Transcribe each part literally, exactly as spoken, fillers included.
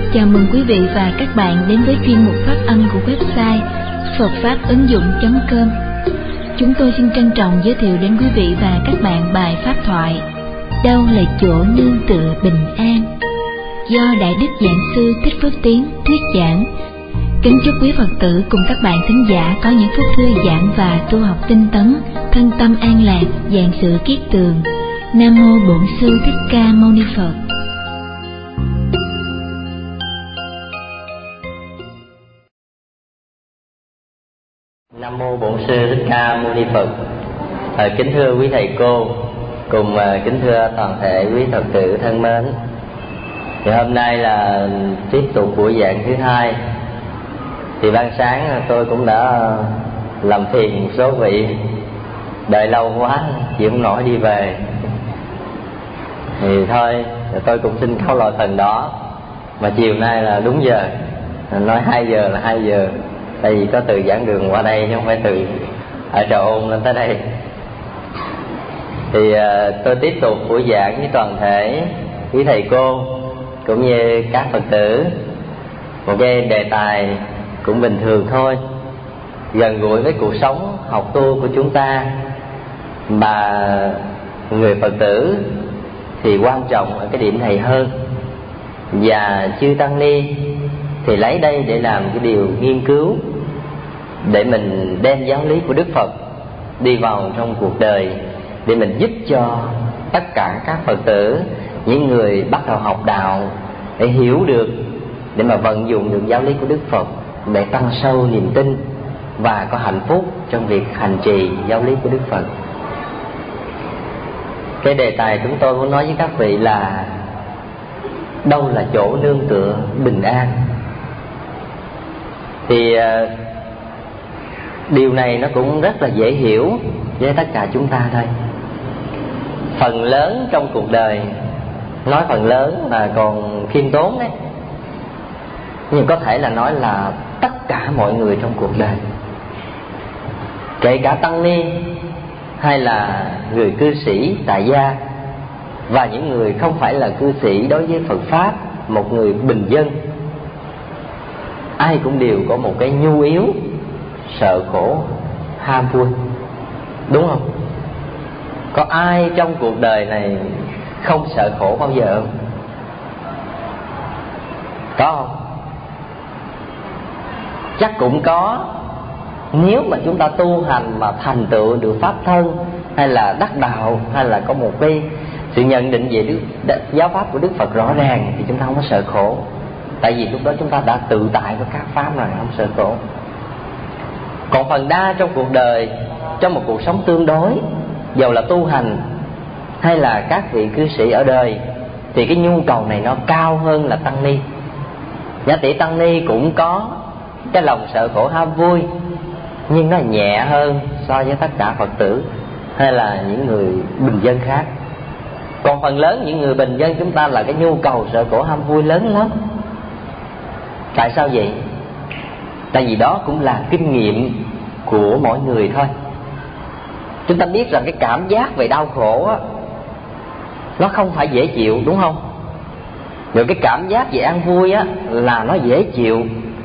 Chào mừng quý vị và các bạn đến với chuyên mục phát âm của website phật pháp ứng dụng chấm com. Chúng tôi xin trân trọng giới thiệu đến quý vị và các bạn bài pháp thoại Đâu là chỗ nương tựa bình an, do Đại Đức Giảng Sư Thích Phước Tiến thuyết giảng. Kính chúc quý Phật tử cùng các bạn thính giả có những phút thư giãn và tu học tinh tấn, thân tâm an lạc, vạn sự kiết tường. Nam mô Bổn Sư Thích Ca Mâu Ni Phật. Nam mô Bổn Sư Thích Ca Mâu Ni Phật. À, kính thưa quý thầy cô, cùng à, kính thưa toàn thể quý Phật tử thân mến. Thì hôm nay là tiếp tục buổi giảng thứ hai. Thì ban sáng tôi cũng đã làm phiền một số vị đợi lâu quá chịu không nổi đi về. Thì thôi, tôi cũng xin khấu lỗi phần đó. Mà chiều nay là đúng giờ, nói hai giờ là hai giờ. Tại vì có từ giảng đường qua đây chứ không phải từ ở Trà Ôn lên tới đây. Thì uh, tôi tiếp tục buổi giảng với toàn thể quý thầy cô cũng như các Phật tử. Một cái đề tài cũng bình thường thôi, gần gũi với cuộc sống học tu của chúng ta. Mà người Phật tử thì quan trọng ở cái điểm này hơn. Và chư Tăng Ni thì lấy đây để làm cái điều nghiên cứu, để mình đem giáo lý của Đức Phật đi vào trong cuộc đời, để mình giúp cho tất cả các Phật tử, những người bắt đầu học đạo, để hiểu được, để mà vận dụng được giáo lý của Đức Phật, để tăng sâu niềm tin và có hạnh phúc trong việc hành trì giáo lý của Đức Phật. Cái đề tài chúng tôi muốn nói với các vị là đâu là chỗ nương tựa bình an. Thì điều này nó cũng rất là dễ hiểu với tất cả chúng ta thôi. Phần lớn trong cuộc đời, nói phần lớn mà còn khiêm tốn đấy, nhưng có thể là nói là tất cả mọi người trong cuộc đời, kể cả tăng ni hay là người cư sĩ tại gia, và những người không phải là cư sĩ đối với Phật Pháp, một người bình dân, ai cũng đều có một cái nhu yếu sợ khổ, ham vui, đúng không? Có ai trong cuộc đời này không sợ khổ bao giờ không? Có không? Chắc cũng có. Nếu mà chúng ta tu hành mà thành tựu được pháp thân, hay là đắc đạo, hay là có một cái sự nhận định về Đức, giáo pháp của Đức Phật rõ ràng, thì chúng ta không có sợ khổ. Tại vì lúc đó chúng ta đã tự tại với các pháp rồi, không sợ khổ. Còn phần đa trong cuộc đời, trong một cuộc sống tương đối, dầu là tu hành hay là các vị cư sĩ ở đời, thì cái nhu cầu này nó cao hơn là tăng ni. Giả tỷ tăng ni cũng có cái lòng sợ khổ ham vui, nhưng nó nhẹ hơn so với tất cả Phật tử hay là những người bình dân khác. Còn phần lớn những người bình dân chúng ta là cái nhu cầu sợ khổ ham vui lớn lắm. Tại sao vậy? Tại vì đó cũng là kinh nghiệm của mỗi người thôi. Chúng ta biết rằng cái cảm giác về đau khổ á, nó không phải dễ chịu, đúng không? Rồi cái cảm giác về an vui á, là nó dễ chịu.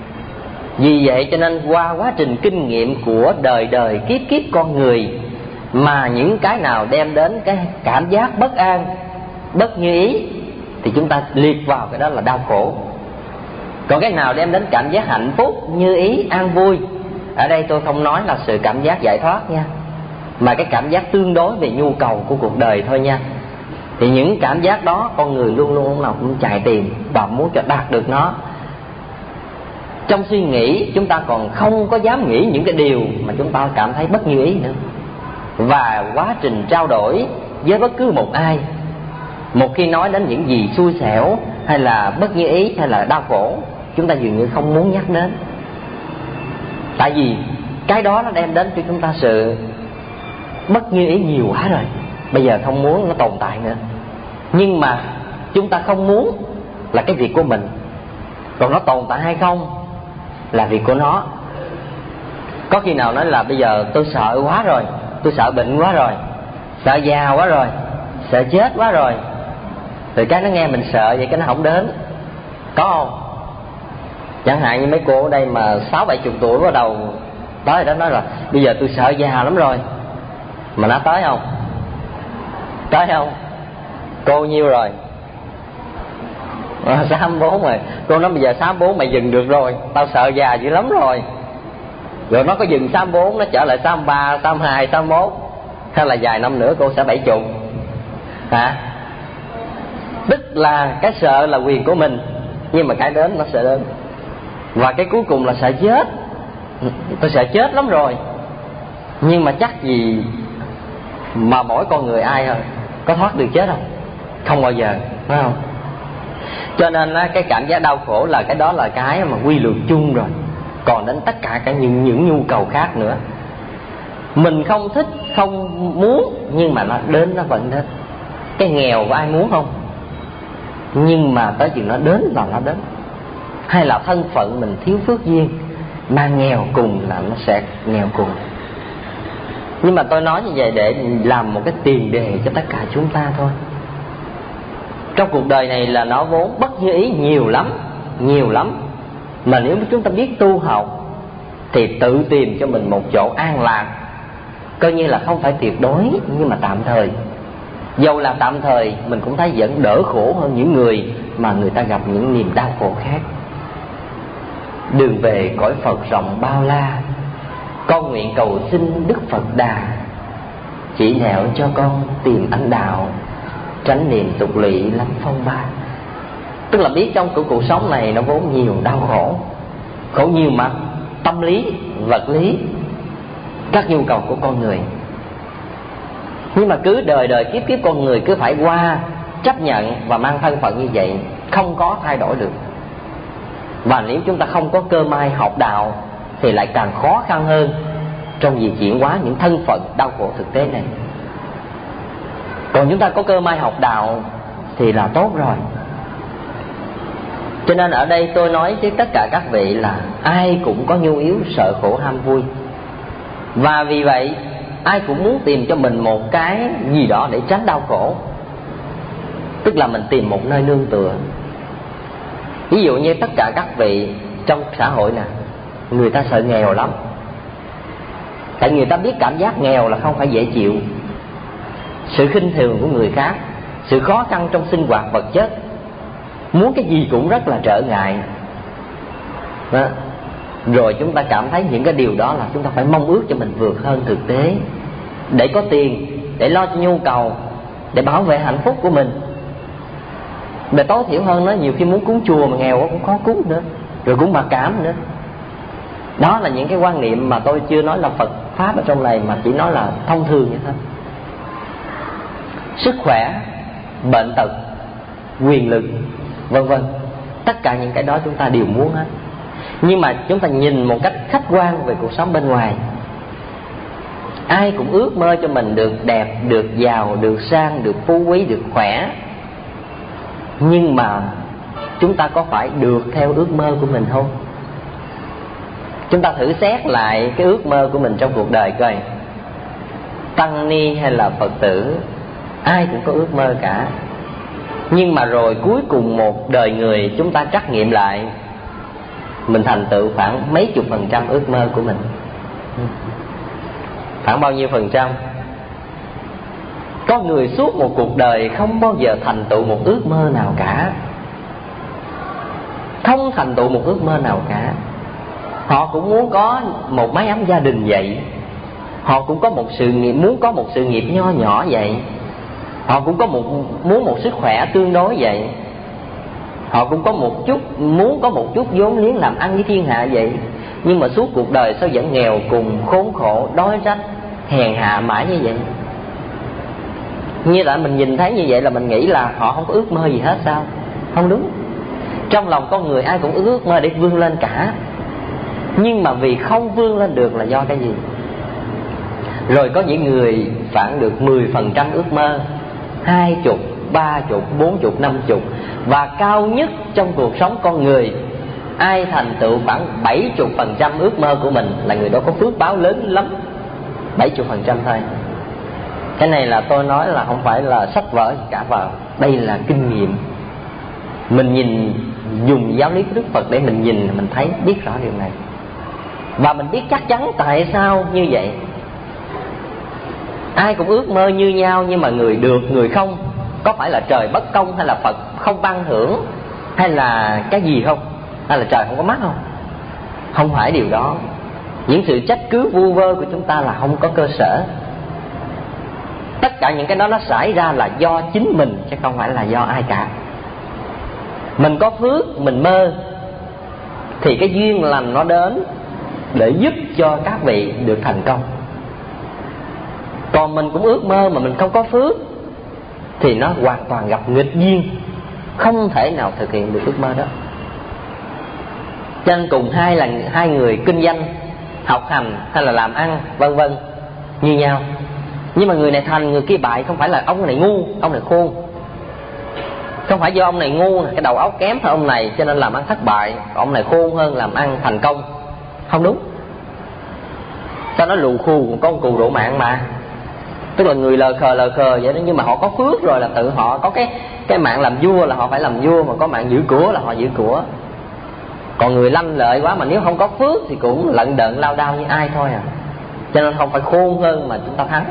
Vì vậy cho nên qua quá trình kinh nghiệm của đời đời kiếp kiếp con người, mà những cái nào đem đến cái cảm giác bất an, bất như ý, thì chúng ta liệt vào cái đó là đau khổ. Còn cái nào đem đến cảm giác hạnh phúc, như ý, an vui, ở đây tôi không nói là sự cảm giác giải thoát nha, mà cái cảm giác tương đối về nhu cầu của cuộc đời thôi nha. Thì những cảm giác đó con người luôn luôn lúc nào cũng chạy tìm và muốn cho đạt được nó. Trong suy nghĩ chúng ta còn không có dám nghĩ những cái điều mà chúng ta cảm thấy bất như ý nữa. Và quá trình trao đổi với bất cứ một ai, một khi nói đến những gì xui xẻo hay là bất như ý hay là đau khổ, chúng ta dường như không muốn nhắc đến. Tại vì cái đó nó đem đến cho chúng ta sự bất như ý nhiều quá rồi, bây giờ không muốn nó tồn tại nữa. Nhưng mà chúng ta không muốn là cái việc của mình, còn nó tồn tại hay không là việc của nó. Có khi nào nói là bây giờ tôi sợ quá rồi, tôi sợ bệnh quá rồi, sợ già quá rồi, sợ chết quá rồi, rồi cái nó nghe mình sợ vậy cái nó không đến. Có không? Chẳng hạn như mấy cô ở đây mà sáu bảy chục tuổi bắt đầu tới đó nói là bây giờ tôi sợ già lắm rồi. Mà nó tới không? Tới không? Cô nhiêu rồi? À, sáu mươi bốn rồi. Cô nói bây giờ sáu mươi bốn mày dừng được rồi, tao sợ già dữ lắm rồi. Rồi nó có dừng sáu mươi bốn, nó trở lại sáu mươi ba, sáu mươi hai, sáu mươi mốt, hay là vài năm nữa cô sẽ bảy mươi. Hả? Tức là cái sợ là quyền của mình, nhưng mà cái đến nó sẽ đến. Và cái cuối cùng là sợ chết. Tôi sợ chết lắm rồi. Nhưng mà chắc gì mà mỗi con người ai thôi có thoát được chết không? Không bao giờ, phải không? Cho nên cái cảm giác đau khổ là cái đó là cái mà quy luật chung rồi. Còn đến tất cả cả những, những nhu cầu khác nữa. Mình không thích, không muốn, nhưng mà nó đến, nó vẫn đến. Cái nghèo có ai muốn không? Nhưng mà tới chừng nó đến là nó đến. Hay là thân phận mình thiếu phước duyên, mà nghèo cùng là nó sẽ nghèo cùng. Nhưng mà tôi nói như vậy để làm một cái tiền đề cho tất cả chúng ta thôi. Trong cuộc đời này là nó vốn bất như ý nhiều lắm, nhiều lắm. Mà nếu chúng ta biết tu học thì tự tìm cho mình một chỗ an lạc, coi như là không phải tuyệt đối nhưng mà tạm thời. Dầu là tạm thời mình cũng thấy vẫn đỡ khổ hơn những người mà người ta gặp những niềm đau khổ khác. Đường về cõi Phật rộng bao la, con nguyện cầu xin Đức Phật Đà chỉ nẻo cho con tìm anh đạo, tránh niềm tục lụy lắm phong ba. Tức là biết trong cuộc, cuộc sống này nó vốn nhiều đau khổ, khổ nhiều mặt, tâm lý, vật lý, các nhu cầu của con người. Nhưng mà cứ đời đời kiếp kiếp con người cứ phải qua, chấp nhận và mang thân phận như vậy, không có thay đổi được. Và nếu chúng ta không có cơ may học đạo thì lại càng khó khăn hơn trong việc chuyển hóa những thân phận đau khổ thực tế này. Còn chúng ta có cơ may học đạo thì là tốt rồi. Cho nên ở đây tôi nói với tất cả các vị là ai cũng có nhu yếu sợ khổ ham vui. Và vì vậy ai cũng muốn tìm cho mình một cái gì đó để tránh đau khổ. Tức là mình tìm một nơi nương tựa. Ví dụ như tất cả các vị trong xã hội nè, người ta sợ nghèo lắm. Tại người ta biết cảm giác nghèo là không phải dễ chịu. Sự khinh thường của người khác, sự khó khăn trong sinh hoạt vật chất, muốn cái gì cũng rất là trở ngại đó. Rồi chúng ta cảm thấy những cái điều đó là chúng ta phải mong ước cho mình vượt hơn thực tế, để có tiền, để lo cho nhu cầu, để bảo vệ hạnh phúc của mình. Để tối thiểu hơn đó, nhiều khi muốn cúng chùa mà nghèo cũng khó cúng nữa, rồi cũng mặc cảm nữa. Đó là những cái quan niệm mà tôi chưa nói là Phật Pháp ở trong này, mà chỉ nói là thông thường như thế. Sức khỏe, bệnh tật, quyền lực, vân vân, tất cả những cái đó chúng ta đều muốn hết. Nhưng mà chúng ta nhìn một cách khách quan về cuộc sống bên ngoài, ai cũng ước mơ cho mình được đẹp, được giàu, được sang, được phú quý, được khỏe. Nhưng mà chúng ta có phải được theo ước mơ của mình không? Chúng ta thử xét lại cái ước mơ của mình trong cuộc đời coi. Tăng ni hay là Phật tử, ai cũng có ước mơ cả. Nhưng mà rồi cuối cùng một đời người chúng ta trắc nghiệm lại, mình thành tựu khoảng mấy chục phần trăm ước mơ của mình. Khoảng bao nhiêu phần trăm? Có người suốt một cuộc đời không bao giờ thành tựu một ước mơ nào cả. Không thành tựu một ước mơ nào cả. Họ cũng muốn có một mái ấm gia đình vậy, họ cũng có một sự nghiệp, muốn có một sự nghiệp nho nhỏ vậy, họ cũng có một muốn một sức khỏe tương đối vậy, họ cũng có một chút muốn có một chút vốn liếng làm ăn với thiên hạ vậy. Nhưng mà suốt cuộc đời sao vẫn nghèo cùng, khốn khổ, đói rách, hèn hạ mãi như vậy? Như là mình nhìn thấy như vậy là mình nghĩ là họ không có ước mơ gì hết sao? Không đúng. Trong lòng con người ai cũng ước mơ để vươn lên cả. Nhưng mà vì không vươn lên được là do cái gì? Rồi có những người phản được mười phần trăm ước mơ, hai chục, ba chục, bốn chục, năm chục. Và cao nhất trong cuộc sống con người, ai thành tựu khoảng bảy chục phần trăm ước mơ của mình là người đó có phước báo lớn lắm. Bảy chục phần trăm thôi. Cái này là tôi nói là không phải là sách vở gì cả vào. Đây là kinh nghiệm. Mình nhìn, dùng giáo lý của Đức Phật để mình nhìn, mình thấy biết rõ điều này. Và mình biết chắc chắn tại sao như vậy. Ai cũng ước mơ như nhau, nhưng mà người được, người không, có phải là trời bất công, hay là Phật không ban thưởng, hay là cái gì không? Hay là trời không có mắt không? Không phải điều đó. Những sự trách cứ vu vơ của chúng ta là không có cơ sở. Tất cả những cái đó nó xảy ra là do chính mình, chứ không phải là do ai cả. Mình có phước, mình mơ, thì cái duyên lành nó đến để giúp cho các vị được thành công. Còn mình cũng ước mơ mà mình không có phước, thì nó hoàn toàn gặp nghịch duyên, không thể nào thực hiện được ước mơ đó. Cho nên cùng hai là hai người kinh doanh, học hành hay là làm ăn vân vân như nhau, nhưng mà người này thành, người kia bại. Không phải là ông này ngu, ông này khôn. Không phải do ông này ngu, cái đầu óc kém hơn ông này cho nên làm ăn thất bại, ông này khôn hơn làm ăn thành công. Không đúng. Sao nó lù khù, có con cù đổ mạng mà. Tức là người lờ khờ lờ khờ vậy đó, nhưng mà họ có phước rồi là tự họ có cái cái mạng làm vua là họ phải làm vua, mà có mạng giữ của là họ giữ của. Còn người lanh lợi quá mà nếu không có phước thì cũng lận đận lao đao như ai thôi à. Cho nên không phải khôn hơn mà chúng ta thắng,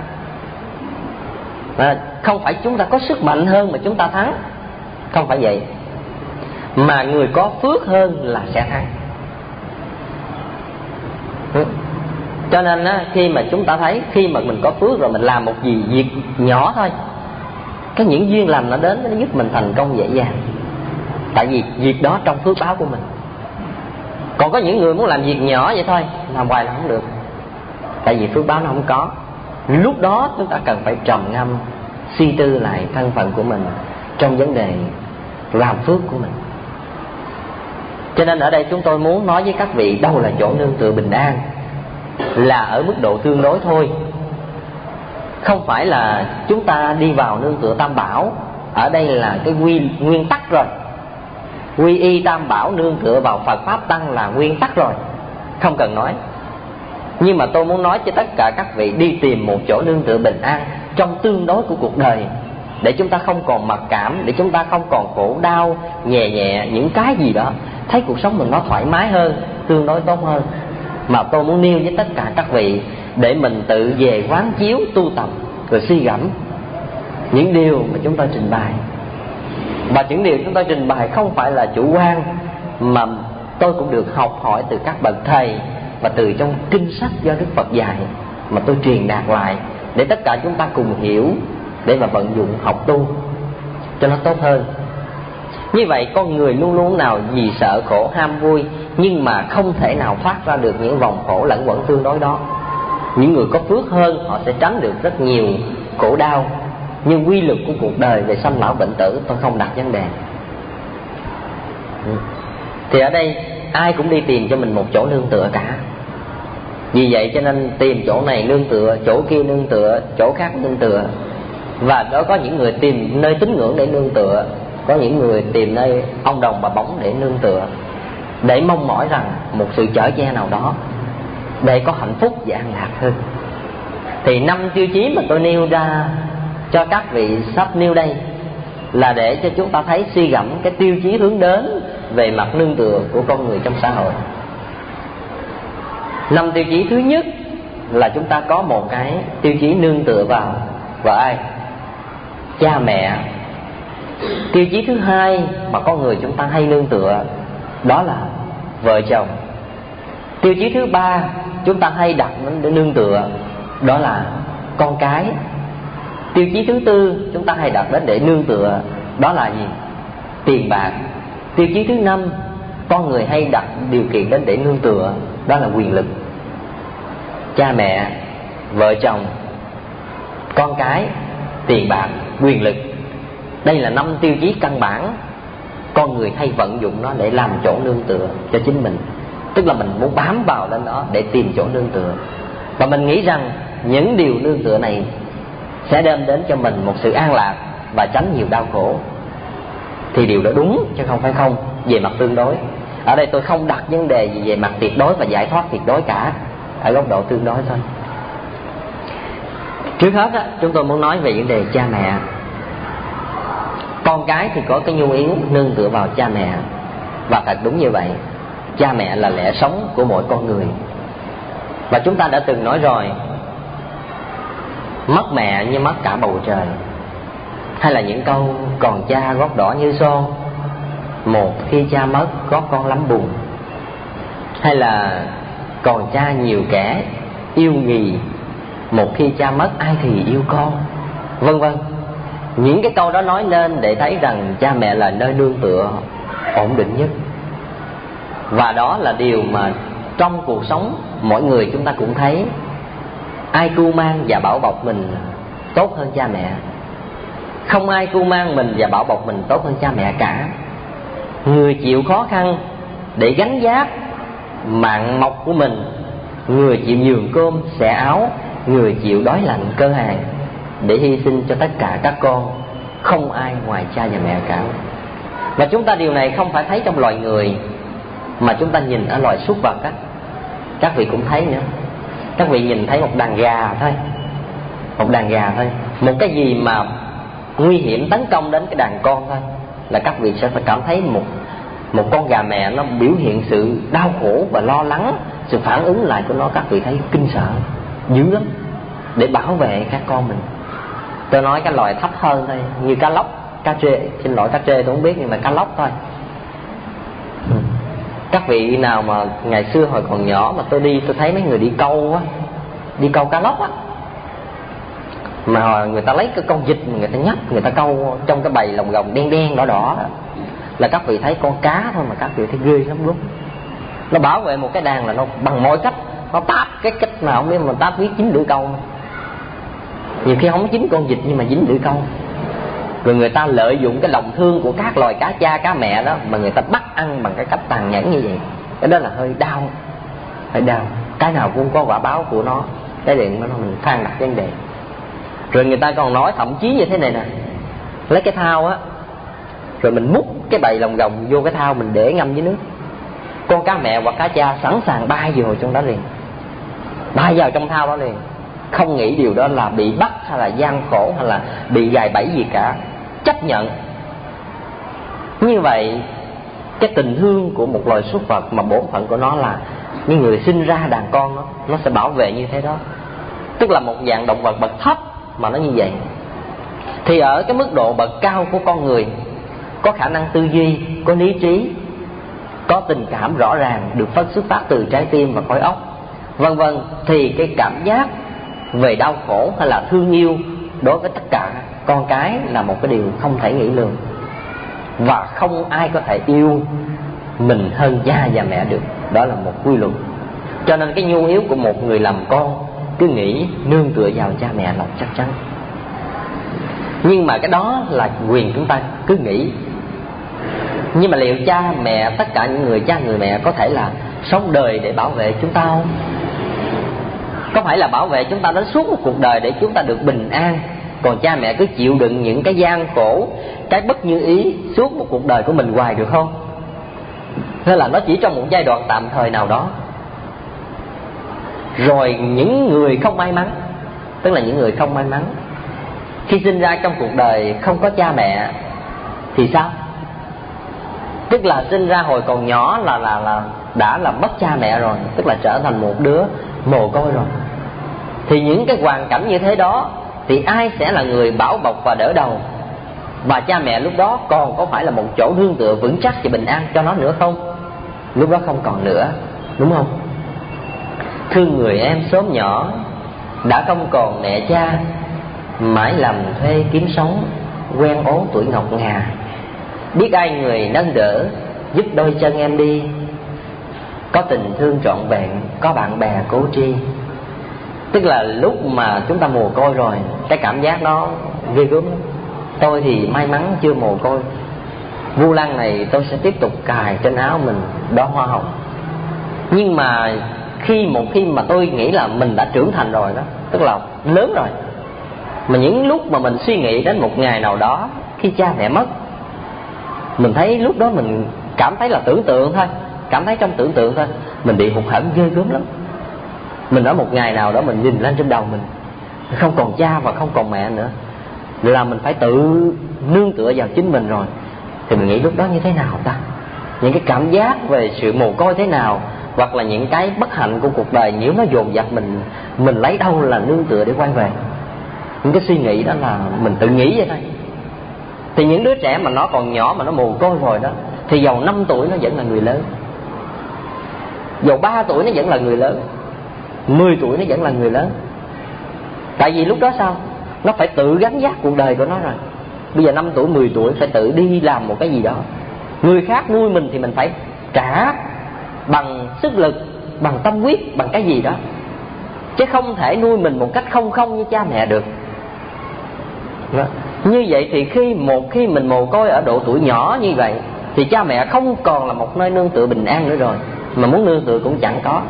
à, không phải chúng ta có sức mạnh hơn mà chúng ta thắng. Không phải vậy. Mà người có phước hơn là sẽ thắng. Cho nên á, khi mà chúng ta thấy, khi mà mình có phước rồi, mình làm một gì việc nhỏ thôi, cái những duyên lành nó đến, nó giúp mình thành công dễ dàng. Tại vì việc đó trong phước báo của mình. Còn có những người muốn làm việc nhỏ vậy thôi, làm hoài là không được. Tại vì phước báo nó không có. Lúc đó chúng ta cần phải trầm ngâm, suy tư lại thân phận của mình trong vấn đề làm phước của mình. Cho nên ở đây chúng tôi muốn nói với các vị, đâu là chỗ nương tựa bình an, là ở mức độ tương đối thôi. Không phải là chúng ta đi vào nương tựa tam bảo. Ở đây là cái quy, nguyên tắc rồi. Quy y tam bảo, nương tựa vào Phật Pháp Tăng là nguyên tắc rồi, không cần nói. Nhưng mà tôi muốn nói cho tất cả các vị đi tìm một chỗ nương tựa bình an trong tương đối của cuộc đời, để chúng ta không còn mặc cảm, để chúng ta không còn khổ đau, nhẹ nhẹ những cái gì đó, thấy cuộc sống mình nó thoải mái hơn, tương đối tốt hơn. Mà tôi muốn nêu với tất cả các vị để mình tự về quán chiếu, tu tập, rồi suy gẫm những điều mà chúng ta trình bày. Và những điều chúng ta trình bày không phải là chủ quan, mà tôi cũng được học hỏi từ các bậc thầy và từ trong kinh sách do Đức Phật dạy mà tôi truyền đạt lại, để tất cả chúng ta cùng hiểu, để mà vận dụng học tu cho nó tốt hơn. Như vậy con người luôn luôn nào vì sợ khổ ham vui, nhưng mà không thể nào thoát ra được những vòng khổ lẫn quẩn tương đối đó. Những người có phước hơn họ sẽ tránh được rất nhiều khổ đau. Nhưng quy luật của cuộc đời về sanh lão bệnh tử tôi không đặt vấn đề. Thì ở đây ai cũng đi tìm cho mình một chỗ nương tựa cả. Vì vậy cho nên tìm chỗ này nương tựa, chỗ kia nương tựa, chỗ khác nương tựa. Và đó có những người tìm nơi tín ngưỡng để nương tựa, có những người tìm nơi ông đồng bà bóng để nương tựa, để mong mỏi rằng một sự chở che nào đó để có hạnh phúc và an lạc hơn. Thì năm tiêu chí mà tôi nêu ra cho các vị sắp nêu đây là để cho chúng ta thấy suy gẫm cái tiêu chí hướng đến về mặt nương tựa của con người trong xã hội. Năm tiêu chí thứ nhất là chúng ta có một cái tiêu chí nương tựa vào vào ai? Cha mẹ. Tiêu chí thứ hai mà con người chúng ta hay nương tựa đó là vợ chồng. Tiêu chí thứ ba chúng ta hay đặt để nương tựa đó là con cái. Tiêu chí thứ tư chúng ta hay đặt đến để nương tựa đó là gì? Tiền bạc. Tiêu chí thứ năm con người hay đặt điều kiện đến để nương tựa đó là quyền lực. Cha mẹ, vợ chồng, con cái, tiền bạc, quyền lực. Đây là năm tiêu chí căn bản con người hay vận dụng nó để làm chỗ nương tựa cho chính mình. Tức là mình muốn bám vào lên đó để tìm chỗ nương tựa. Và mình nghĩ rằng những điều nương tựa này sẽ đem đến cho mình một sự an lạc và tránh nhiều đau khổ. Thì điều đó đúng chứ không phải không về mặt tương đối. Ở đây tôi không đặt vấn đề gì về mặt tuyệt đối và giải thoát tuyệt đối cả, ở góc độ tương đối thôi. Trước hết á, chúng tôi muốn nói về vấn đề cha mẹ. Con cái thì có cái nhu yếu nương tựa vào cha mẹ. Và thật đúng như vậy, cha mẹ là lẽ sống của mỗi con người. Và chúng ta đã từng nói rồi, mất mẹ như mất cả bầu trời. Hay là những câu còn cha gót đỏ như son, một khi cha mất gót con lắm buồn. Hay là còn cha nhiều kẻ yêu nghì, một khi cha mất ai thì yêu con, vân vân. Những cái câu đó nói lên để thấy rằng cha mẹ là nơi nương tựa ổn định nhất. Và đó là điều mà trong cuộc sống mỗi người chúng ta cũng thấy. Ai cưu mang và bảo bọc mình tốt hơn cha mẹ? Không ai cưu mang mình và bảo bọc mình tốt hơn cha mẹ cả. Người chịu khó khăn để gánh vác mạng mọc của mình, người chịu giường cơm xẻ áo, người chịu đói lạnh cơ hàng để hy sinh cho tất cả các con, không ai ngoài cha và mẹ cả. Và chúng ta điều này không phải thấy trong loài người, mà chúng ta nhìn ở loài súc vật á. Các vị cũng thấy nữa. Các vị nhìn thấy một đàn gà thôi, một đàn gà thôi, một cái gì mà nguy hiểm tấn công đến cái đàn con thôi, là các vị sẽ phải cảm thấy một một con gà mẹ nó biểu hiện sự đau khổ và lo lắng, sự phản ứng lại của nó các vị thấy kinh sợ dữ lắm, để bảo vệ các con mình. Tôi nói cái loài thấp hơn thôi, như cá lóc, cá trê, xin lỗi cá trê tôi không biết, nhưng mà cá lóc thôi. Các vị nào mà ngày xưa hồi còn nhỏ mà tôi đi, tôi thấy mấy người đi câu á, đi câu cá lóc á, mà hồi người ta lấy cái con vịt người ta nhắc, người ta câu trong cái bầy lồng gồng đen đen đỏ đỏ đó, là các vị thấy con cá thôi mà các vị thấy ghê lắm luôn. Nó bảo vệ một cái đàn là nó bằng mọi cách, nó táp cái cách nào không biết mà táp biết dính lưỡi câu. Nhiều khi không dính con vịt nhưng mà dính lưỡi câu. Rồi người ta lợi dụng cái lòng thương của các loài cá cha cá mẹ đó mà người ta bắt ăn bằng cái cách tàn nhẫn như vậy. Cái đó là hơi đau, hơi đau. Cái nào cũng có quả báo của nó. Cái điện đó mình than đặt vấn đề. Rồi người ta còn nói thậm chí như thế này nè, lấy cái thao á, rồi mình múc cái bầy lồng gồng vô cái thao mình để ngâm dưới nước. Con cá mẹ hoặc cá cha sẵn sàng bay vô trong đó liền, bay vào trong thao đó liền, không nghĩ điều đó là bị bắt hay là gian khổ hay là bị gài bẫy gì cả, chấp nhận. Như vậy cái tình thương của một loài súc vật mà bổn phận của nó là những người sinh ra đàn con nó, nó sẽ bảo vệ như thế đó. Tức là một dạng động vật bậc thấp mà nó như vậy. Thì ở cái mức độ bậc cao của con người, có khả năng tư duy, có lý trí, có tình cảm rõ ràng được phát xuất phát từ trái tim và khối óc, vân vân, thì cái cảm giác về đau khổ hay là thương yêu đối với tất cả con cái là một cái điều không thể nghĩ lường. Và không ai có thể yêu mình hơn cha và mẹ được. Đó là một quy luật. Cho nên cái nhu yếu của một người làm con cứ nghĩ nương tựa vào cha mẹ là chắc chắn. Nhưng mà cái đó là quyền chúng ta cứ nghĩ. Nhưng mà liệu cha mẹ, tất cả những người cha người mẹ có thể là sống đời để bảo vệ chúng ta không? Có phải là bảo vệ chúng ta đến suốt một cuộc đời để chúng ta được bình an, còn cha mẹ cứ chịu đựng những cái gian khổ, cái bất như ý suốt một cuộc đời của mình hoài được không? Hay là nó chỉ trong một giai đoạn tạm thời nào đó? Rồi những người không may mắn, tức là những người không may mắn, khi sinh ra trong cuộc đời không có cha mẹ thì sao? Tức là sinh ra hồi còn nhỏ là là là đã là mất cha mẹ rồi, tức là trở thành một đứa mồ côi rồi. Thì những cái hoàn cảnh như thế đó thì ai sẽ là người bảo bọc và đỡ đầu? Và cha mẹ lúc đó còn có phải là một chỗ nương tựa vững chắc và bình an cho nó nữa không? Lúc đó không còn nữa, đúng không? Thương người em xóm nhỏ đã không còn mẹ cha, mãi làm thuê kiếm sống, quen ố tuổi ngọc ngà. Biết ai người nâng đỡ, giúp đôi chân em đi, có tình thương trọn vẹn, có bạn bè cố tri. Tức là lúc mà chúng ta mồ côi rồi, cái cảm giác nó ghê gớm lắm. Tôi thì may mắn chưa mồ côi. Vu lan này tôi sẽ tiếp tục cài trên áo mình đó hoa hồng. Nhưng mà khi một khi mà tôi nghĩ là mình đã trưởng thành rồi đó, tức là lớn rồi, mà những lúc mà mình suy nghĩ đến một ngày nào đó khi cha mẹ mất, mình thấy lúc đó mình cảm thấy là tưởng tượng thôi, cảm thấy trong tưởng tượng thôi, mình bị hụt hẫng ghê gớm lắm. Mình ở một ngày nào đó mình nhìn lên trên đầu mình không còn cha và không còn mẹ nữa, là mình phải tự nương tựa vào chính mình rồi. Thì mình nghĩ lúc đó như thế nào ta? Những cái cảm giác về sự mồ côi thế nào, hoặc là những cái bất hạnh của cuộc đời nếu nó dồn dập mình, mình lấy đâu là nương tựa để quay về? Những cái suy nghĩ đó là mình tự nghĩ vậy thôi. Thì những đứa trẻ mà nó còn nhỏ mà nó mồ côi rồi đó, thì dầu năm tuổi nó vẫn là người lớn, dầu ba tuổi nó vẫn là người lớn, mười tuổi nó vẫn là người lớn. Tại vì lúc đó sao? Nó phải tự gánh vác cuộc đời của nó rồi. Bây giờ năm tuổi, mười tuổi phải tự đi làm một cái gì đó. Người khác nuôi mình thì mình phải trả bằng sức lực, bằng tâm huyết, bằng cái gì đó, chứ không thể nuôi mình một cách không không như cha mẹ được. Đó. Như vậy thì khi một khi mình mồ côi ở độ tuổi nhỏ như vậy, thì cha mẹ không còn là một nơi nương tựa bình an nữa rồi, mà muốn nương tựa cũng chẳng có.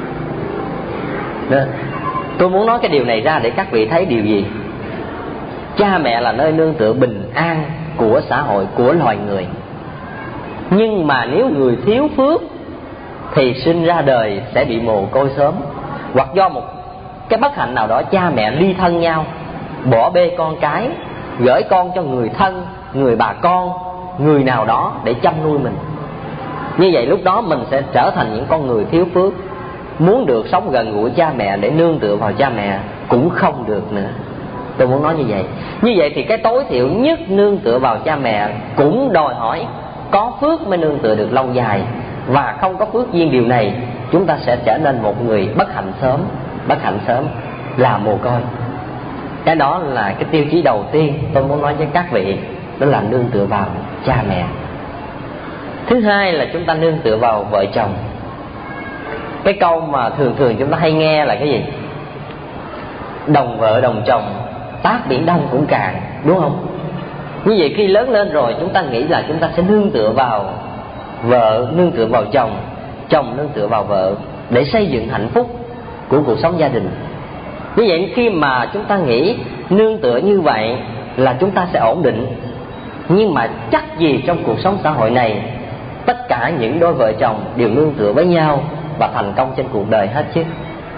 Đó. Tôi muốn nói cái điều này ra để các vị thấy điều gì? Cha mẹ là nơi nương tựa bình an của xã hội, của loài người. Nhưng mà nếu người thiếu phước thì sinh ra đời sẽ bị mồ côi sớm, hoặc do một cái bất hạnh nào đó cha mẹ ly thân nhau, bỏ bê con cái, gửi con cho người thân, người bà con, người nào đó để chăm nuôi mình. Như vậy lúc đó mình sẽ trở thành những con người thiếu phước. Muốn được sống gần gũi cha mẹ để nương tựa vào cha mẹ cũng không được nữa. Tôi muốn nói như vậy. Như vậy thì cái tối thiểu nhất nương tựa vào cha mẹ cũng đòi hỏi có phước mới nương tựa được lâu dài. Và không có phước duyên điều này, chúng ta sẽ trở nên một người bất hạnh sớm. Bất hạnh sớm là mồ côi. Cái đó là cái tiêu chí đầu tiên tôi muốn nói với các vị, đó là nương tựa vào cha mẹ. Thứ hai là chúng ta nương tựa vào vợ chồng. Cái câu mà thường thường chúng ta hay nghe là cái gì? Đồng vợ đồng chồng, tát biển Đông cũng cạn, đúng không? Như vậy khi lớn lên rồi chúng ta nghĩ là chúng ta sẽ nương tựa vào vợ, nương tựa vào chồng, chồng nương tựa vào vợ để xây dựng hạnh phúc của cuộc sống gia đình. Như vậy khi mà chúng ta nghĩ nương tựa như vậy là chúng ta sẽ ổn định. Nhưng mà chắc gì trong cuộc sống xã hội này tất cả những đôi vợ chồng đều nương tựa với nhau và thành công trên cuộc đời hết chứ?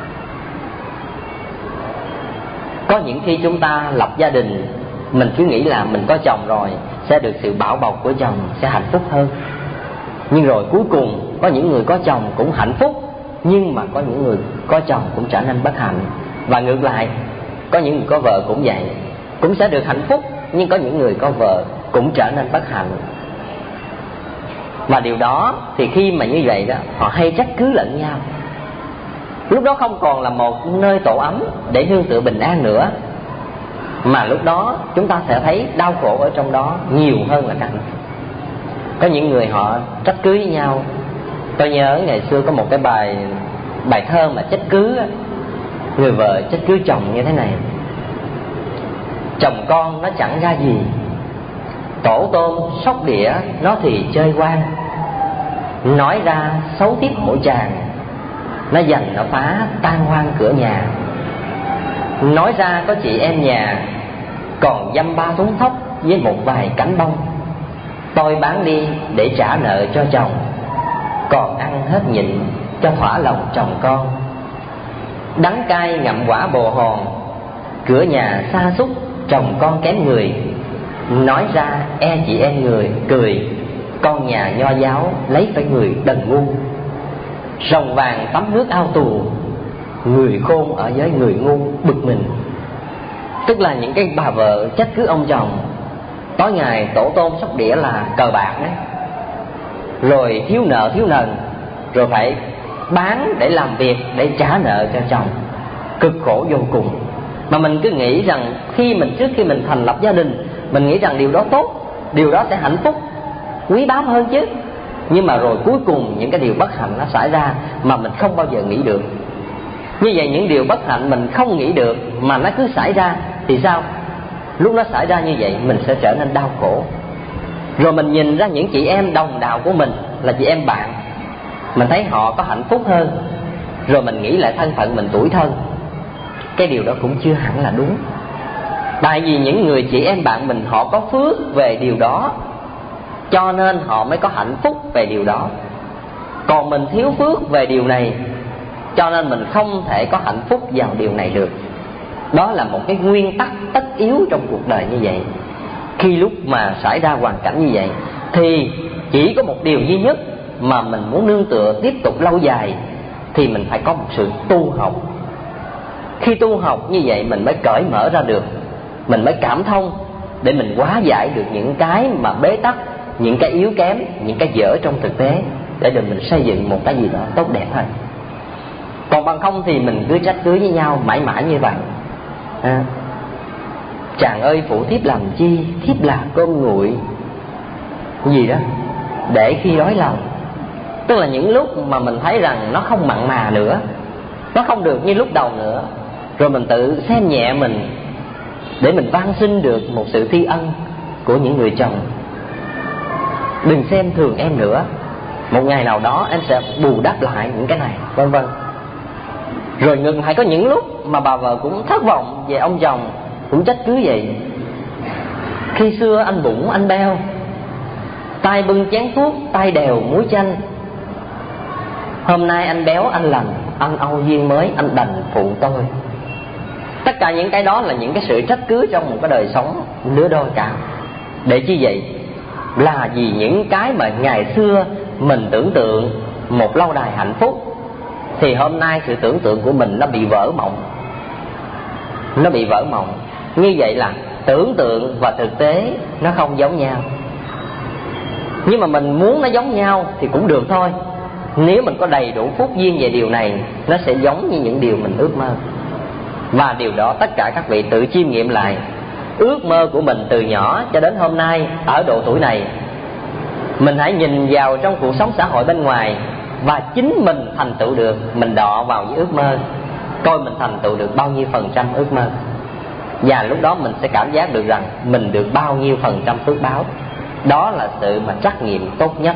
Có những khi chúng ta lập gia đình, mình cứ nghĩ là mình có chồng rồi sẽ được sự bảo bọc của chồng, sẽ hạnh phúc hơn. Nhưng rồi cuối cùng có những người có chồng cũng hạnh phúc, nhưng mà có những người có chồng cũng trở nên bất hạnh. Và ngược lại, có những người có vợ cũng vậy, cũng sẽ được hạnh phúc, nhưng có những người có vợ cũng trở nên bất hạnh. Và điều đó thì khi mà như vậy đó, họ hay trách cứ lẫn nhau. Lúc đó không còn là một nơi tổ ấm để nương tựa bình an nữa, mà lúc đó chúng ta sẽ thấy đau khổ ở trong đó nhiều hơn là cái hạnh phúc. Có những người họ trách cứ với nhau. Tôi nhớ ngày xưa có một cái bài bài thơ mà trách cứ, người vợ trách cứ chồng như thế này: chồng con nó chẳng ra gì, tổ tôm sóc đĩa nó thì chơi quan, nói ra xấu tiếp mỗi chàng, nó dành nó phá tan hoang cửa nhà. Nói ra có chị em nhà, còn dăm ba thúng thóc với một vài cánh bông. Tôi bán đi để trả nợ cho chồng, còn ăn hết nhịn cho thỏa lòng chồng con. Đắng cay ngậm quả bồ hòn, cửa nhà xa xúc chồng con kém người. Nói ra e chị em người cười, con nhà nho giáo lấy phải người đần ngu. Rồng vàng tắm nước ao tù, người khôn ở với người ngu bực mình. Tức là những cái bà vợ trách cứ ông chồng, tối ngày tổ tôm sóc đĩa là cờ bạc đấy, rồi thiếu nợ thiếu nần, rồi phải bán để làm việc để trả nợ cho chồng, cực khổ vô cùng. Mà mình cứ nghĩ rằng khi mình trước khi mình thành lập gia đình, mình nghĩ rằng điều đó tốt, điều đó sẽ hạnh phúc, quý báu hơn chứ. Nhưng mà rồi cuối cùng những cái điều bất hạnh nó xảy ra mà mình không bao giờ nghĩ được. Như vậy những điều bất hạnh mình không nghĩ được mà nó cứ xảy ra thì sao? Lúc nó xảy ra như vậy mình sẽ trở nên đau khổ. Rồi mình nhìn ra những chị em đồng đạo của mình là chị em bạn, mình thấy họ có hạnh phúc hơn, rồi mình nghĩ lại thân phận mình tủi thân. Cái điều đó cũng chưa hẳn là đúng. Tại vì những người chị em bạn mình họ có phước về điều đó, cho nên họ mới có hạnh phúc về điều đó. Còn mình thiếu phước về điều này, cho nên mình không thể có hạnh phúc vào điều này được. Đó là một cái nguyên tắc tất yếu trong cuộc đời như vậy. Khi lúc mà xảy ra hoàn cảnh như vậy thì chỉ có một điều duy nhất mà mình muốn nương tựa tiếp tục lâu dài, thì mình phải có một sự tu học. Khi tu học như vậy mình mới cởi mở ra được, mình mới cảm thông để mình hóa giải được những cái mà bế tắc, những cái yếu kém, những cái dở trong thực tế, để được mình xây dựng một cái gì đó tốt đẹp hơn. Còn bằng không thì mình cứ trách cứ với nhau mãi mãi như vậy. à, Chàng ơi phụ thiếp làm chi, thiếp là cơm nguội gì đó để khi đói lòng. Tức là những lúc mà mình thấy rằng nó không mặn mà nữa, nó không được như lúc đầu nữa, rồi mình tự xem nhẹ mình để mình van xin được một sự thi ân của những người chồng. Đừng xem thường em nữa, một ngày nào đó em sẽ bù đắp lại những cái này, vân vân. Rồi ngừng hay có những lúc mà bà vợ cũng thất vọng về ông chồng, cũng trách cứ vậy. Khi xưa anh bụng anh beo, tay bưng chén thuốc, tay đèo muối chanh. Hôm nay anh béo anh lành, anh âu duyên mới, anh đành phụ tôi. Tất cả những cái đó là những cái sự trách cứ trong một cái đời sống lứa đôi cả. Để chi vậy? Là vì những cái mà ngày xưa mình tưởng tượng một lâu đài hạnh phúc, thì hôm nay sự tưởng tượng của mình nó bị vỡ mộng. Nó bị vỡ mộng. Như vậy là tưởng tượng và thực tế nó không giống nhau. Nhưng mà mình muốn nó giống nhau thì cũng được thôi. Nếu mình có đầy đủ phúc duyên về điều này, nó sẽ giống như những điều mình ước mơ. Và điều đó tất cả các vị tự chiêm nghiệm lại. Ước mơ của mình từ nhỏ cho đến hôm nay, ở độ tuổi này, mình hãy nhìn vào trong cuộc sống xã hội bên ngoài, và chính mình thành tựu được, mình đọ vào với ước mơ, coi mình thành tựu được bao nhiêu phần trăm ước mơ. Và lúc đó mình sẽ cảm giác được rằng mình được bao nhiêu phần trăm phước báo. Đó là sự mà trắc nghiệm tốt nhất.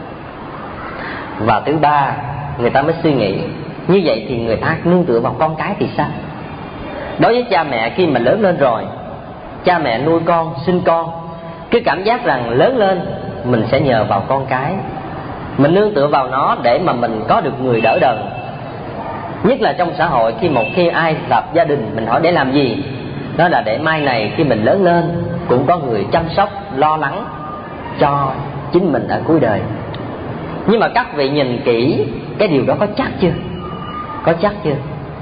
Và thứ ba, người ta mới suy nghĩ như vậy thì người ta nương tựa vào con cái thì sao? Đối với cha mẹ, khi mà lớn lên rồi, cha mẹ nuôi con, sinh con, cứ cảm giác rằng lớn lên mình sẽ nhờ vào con cái, mình nương tựa vào nó để mà mình có được người đỡ đần. Nhất là trong xã hội, khi một khi ai lập gia đình, mình hỏi để làm gì? Đó là để mai này khi mình lớn lên cũng có người chăm sóc, lo lắng cho chính mình ở cuối đời. Nhưng mà các vị nhìn kỹ cái điều đó có chắc chưa? Có chắc chưa?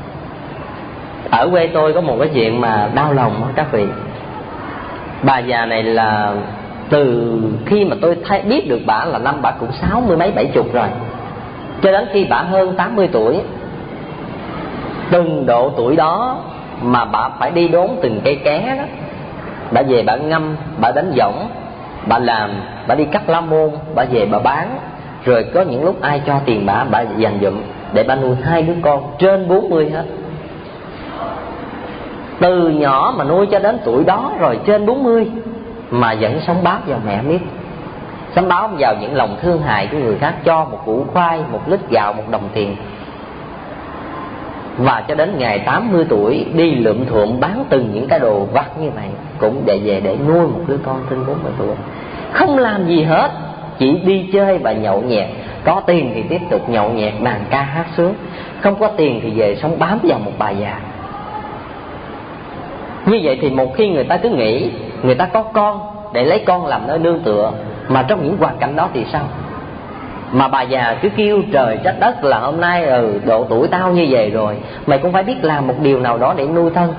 Ở quê tôi có một cái chuyện mà đau lòng đó các vị. Bà già này là từ khi mà tôi thấy biết được bà là năm bà cũng sáu mươi mấy bảy chục rồi, cho đến khi bà hơn tám mươi tuổi. Từng độ tuổi đó mà bà phải đi đốn từng cây ké đó. Bà về bà ngâm, bà đánh võng, bà làm, bà đi cắt lá môn, bà về bà bán. Rồi có những lúc ai cho tiền bà, bà dành dụm để bà nuôi hai đứa con trên bốn mươi hết. Từ nhỏ mà nuôi cho đến tuổi đó rồi trên bốn mươi mà vẫn sống bám vào mẹ miết, sống bám vào những lòng thương hại của người khác, cho một củ khoai, một lít gạo, một đồng tiền. Và cho đến ngày tám mươi tuổi đi lượm thuộm bán từng những cái đồ vặt như vậy, cũng để về để nuôi một đứa con trên bốn mươi tuổi. Không làm gì hết, chỉ đi chơi và nhậu nhẹt. Có tiền thì tiếp tục nhậu nhẹt, đàn ca hát sướng. Không có tiền thì về sống bám vào một bà già. Như vậy thì một khi người ta cứ nghĩ người ta có con để lấy con làm nơi nương tựa, mà trong những hoàn cảnh đó thì sao? Mà bà già cứ kêu trời trách đất là hôm nay ừ, độ tuổi tao như vậy rồi, mày cũng phải biết làm một điều nào đó để nuôi thân.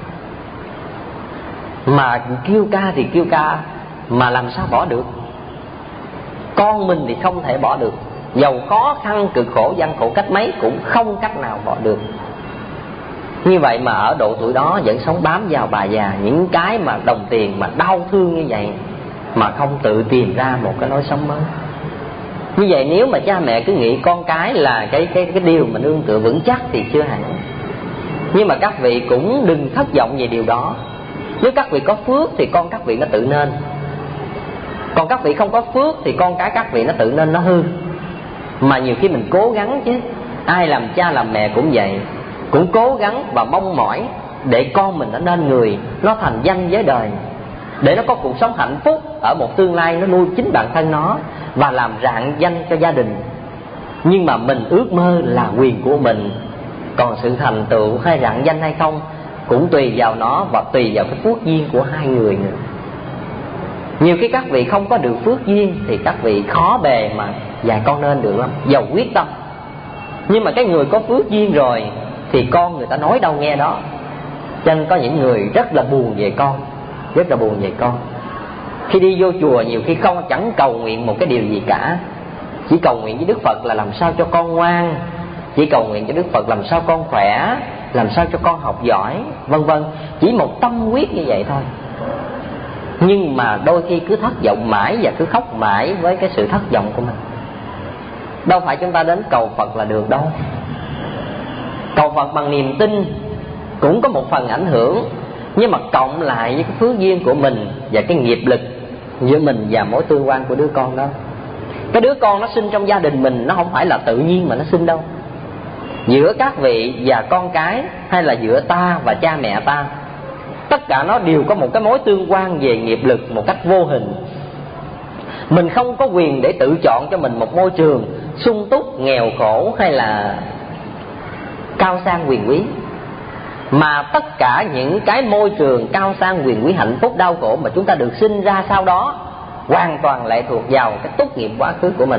Mà kêu ca thì kêu ca, mà làm sao bỏ được? Con mình thì không thể bỏ được, dầu khó khăn cực khổ gian khổ cách mấy cũng không cách nào bỏ được. Như vậy mà ở độ tuổi đó vẫn sống bám vào bà già, những cái mà đồng tiền mà đau thương như vậy, mà không tự tìm ra một cái lối sống mới. Như vậy nếu mà cha mẹ cứ nghĩ con cái là cái cái cái điều mà nương tựa vững chắc thì chưa hẳn. Nhưng mà các vị cũng đừng thất vọng về điều đó. Nếu các vị có phước thì con các vị nó tự nên, còn các vị không có phước thì con cái các vị nó tự nên nó hư. Mà nhiều khi mình cố gắng chứ, ai làm cha làm mẹ cũng vậy, cũng cố gắng và mong mỏi để con mình nó nên người, nó thành danh với đời, để nó có cuộc sống hạnh phúc ở một tương lai, nó nuôi chính bản thân nó và làm rạng danh cho gia đình. Nhưng mà mình ước mơ là quyền của mình, còn sự thành tựu hay rạng danh hay không cũng tùy vào nó và tùy vào cái phước duyên của hai người nữa. Nhiều khi các vị không có được phước duyên thì các vị khó bề mà dạy con nên được lắm, giàu quyết tâm. Nhưng mà cái người có phước duyên rồi thì con người ta nói đâu nghe đó. Cho nên có những người rất là buồn về con, rất là buồn về con. Khi đi vô chùa nhiều khi không chẳng cầu nguyện một cái điều gì cả, chỉ cầu nguyện với Đức Phật là làm sao cho con ngoan, chỉ cầu nguyện cho Đức Phật làm sao con khỏe, làm sao cho con học giỏi, vân vân. Chỉ một tâm quyết như vậy thôi. Nhưng mà đôi khi cứ thất vọng mãi và cứ khóc mãi với cái sự thất vọng của mình. Đâu phải chúng ta đến cầu Phật là được đâu. Cầu Phật bằng niềm tin cũng có một phần ảnh hưởng, nhưng mà cộng lại với cái phước duyên của mình và cái nghiệp lực giữa mình và mối tương quan của đứa con đó. Cái đứa con nó sinh trong gia đình mình, nó không phải là tự nhiên mà nó sinh đâu. Giữa các vị và con cái, hay là giữa ta và cha mẹ ta, tất cả nó đều có một cái mối tương quan về nghiệp lực một cách vô hình. Mình không có quyền để tự chọn cho mình một môi trường sung túc, nghèo khổ hay là cao sang quyền quý, mà tất cả những cái môi trường cao sang quyền quý, hạnh phúc, đau khổ mà chúng ta được sinh ra sau đó hoàn toàn lệ thuộc vào cái túc nghiệp quá khứ của mình.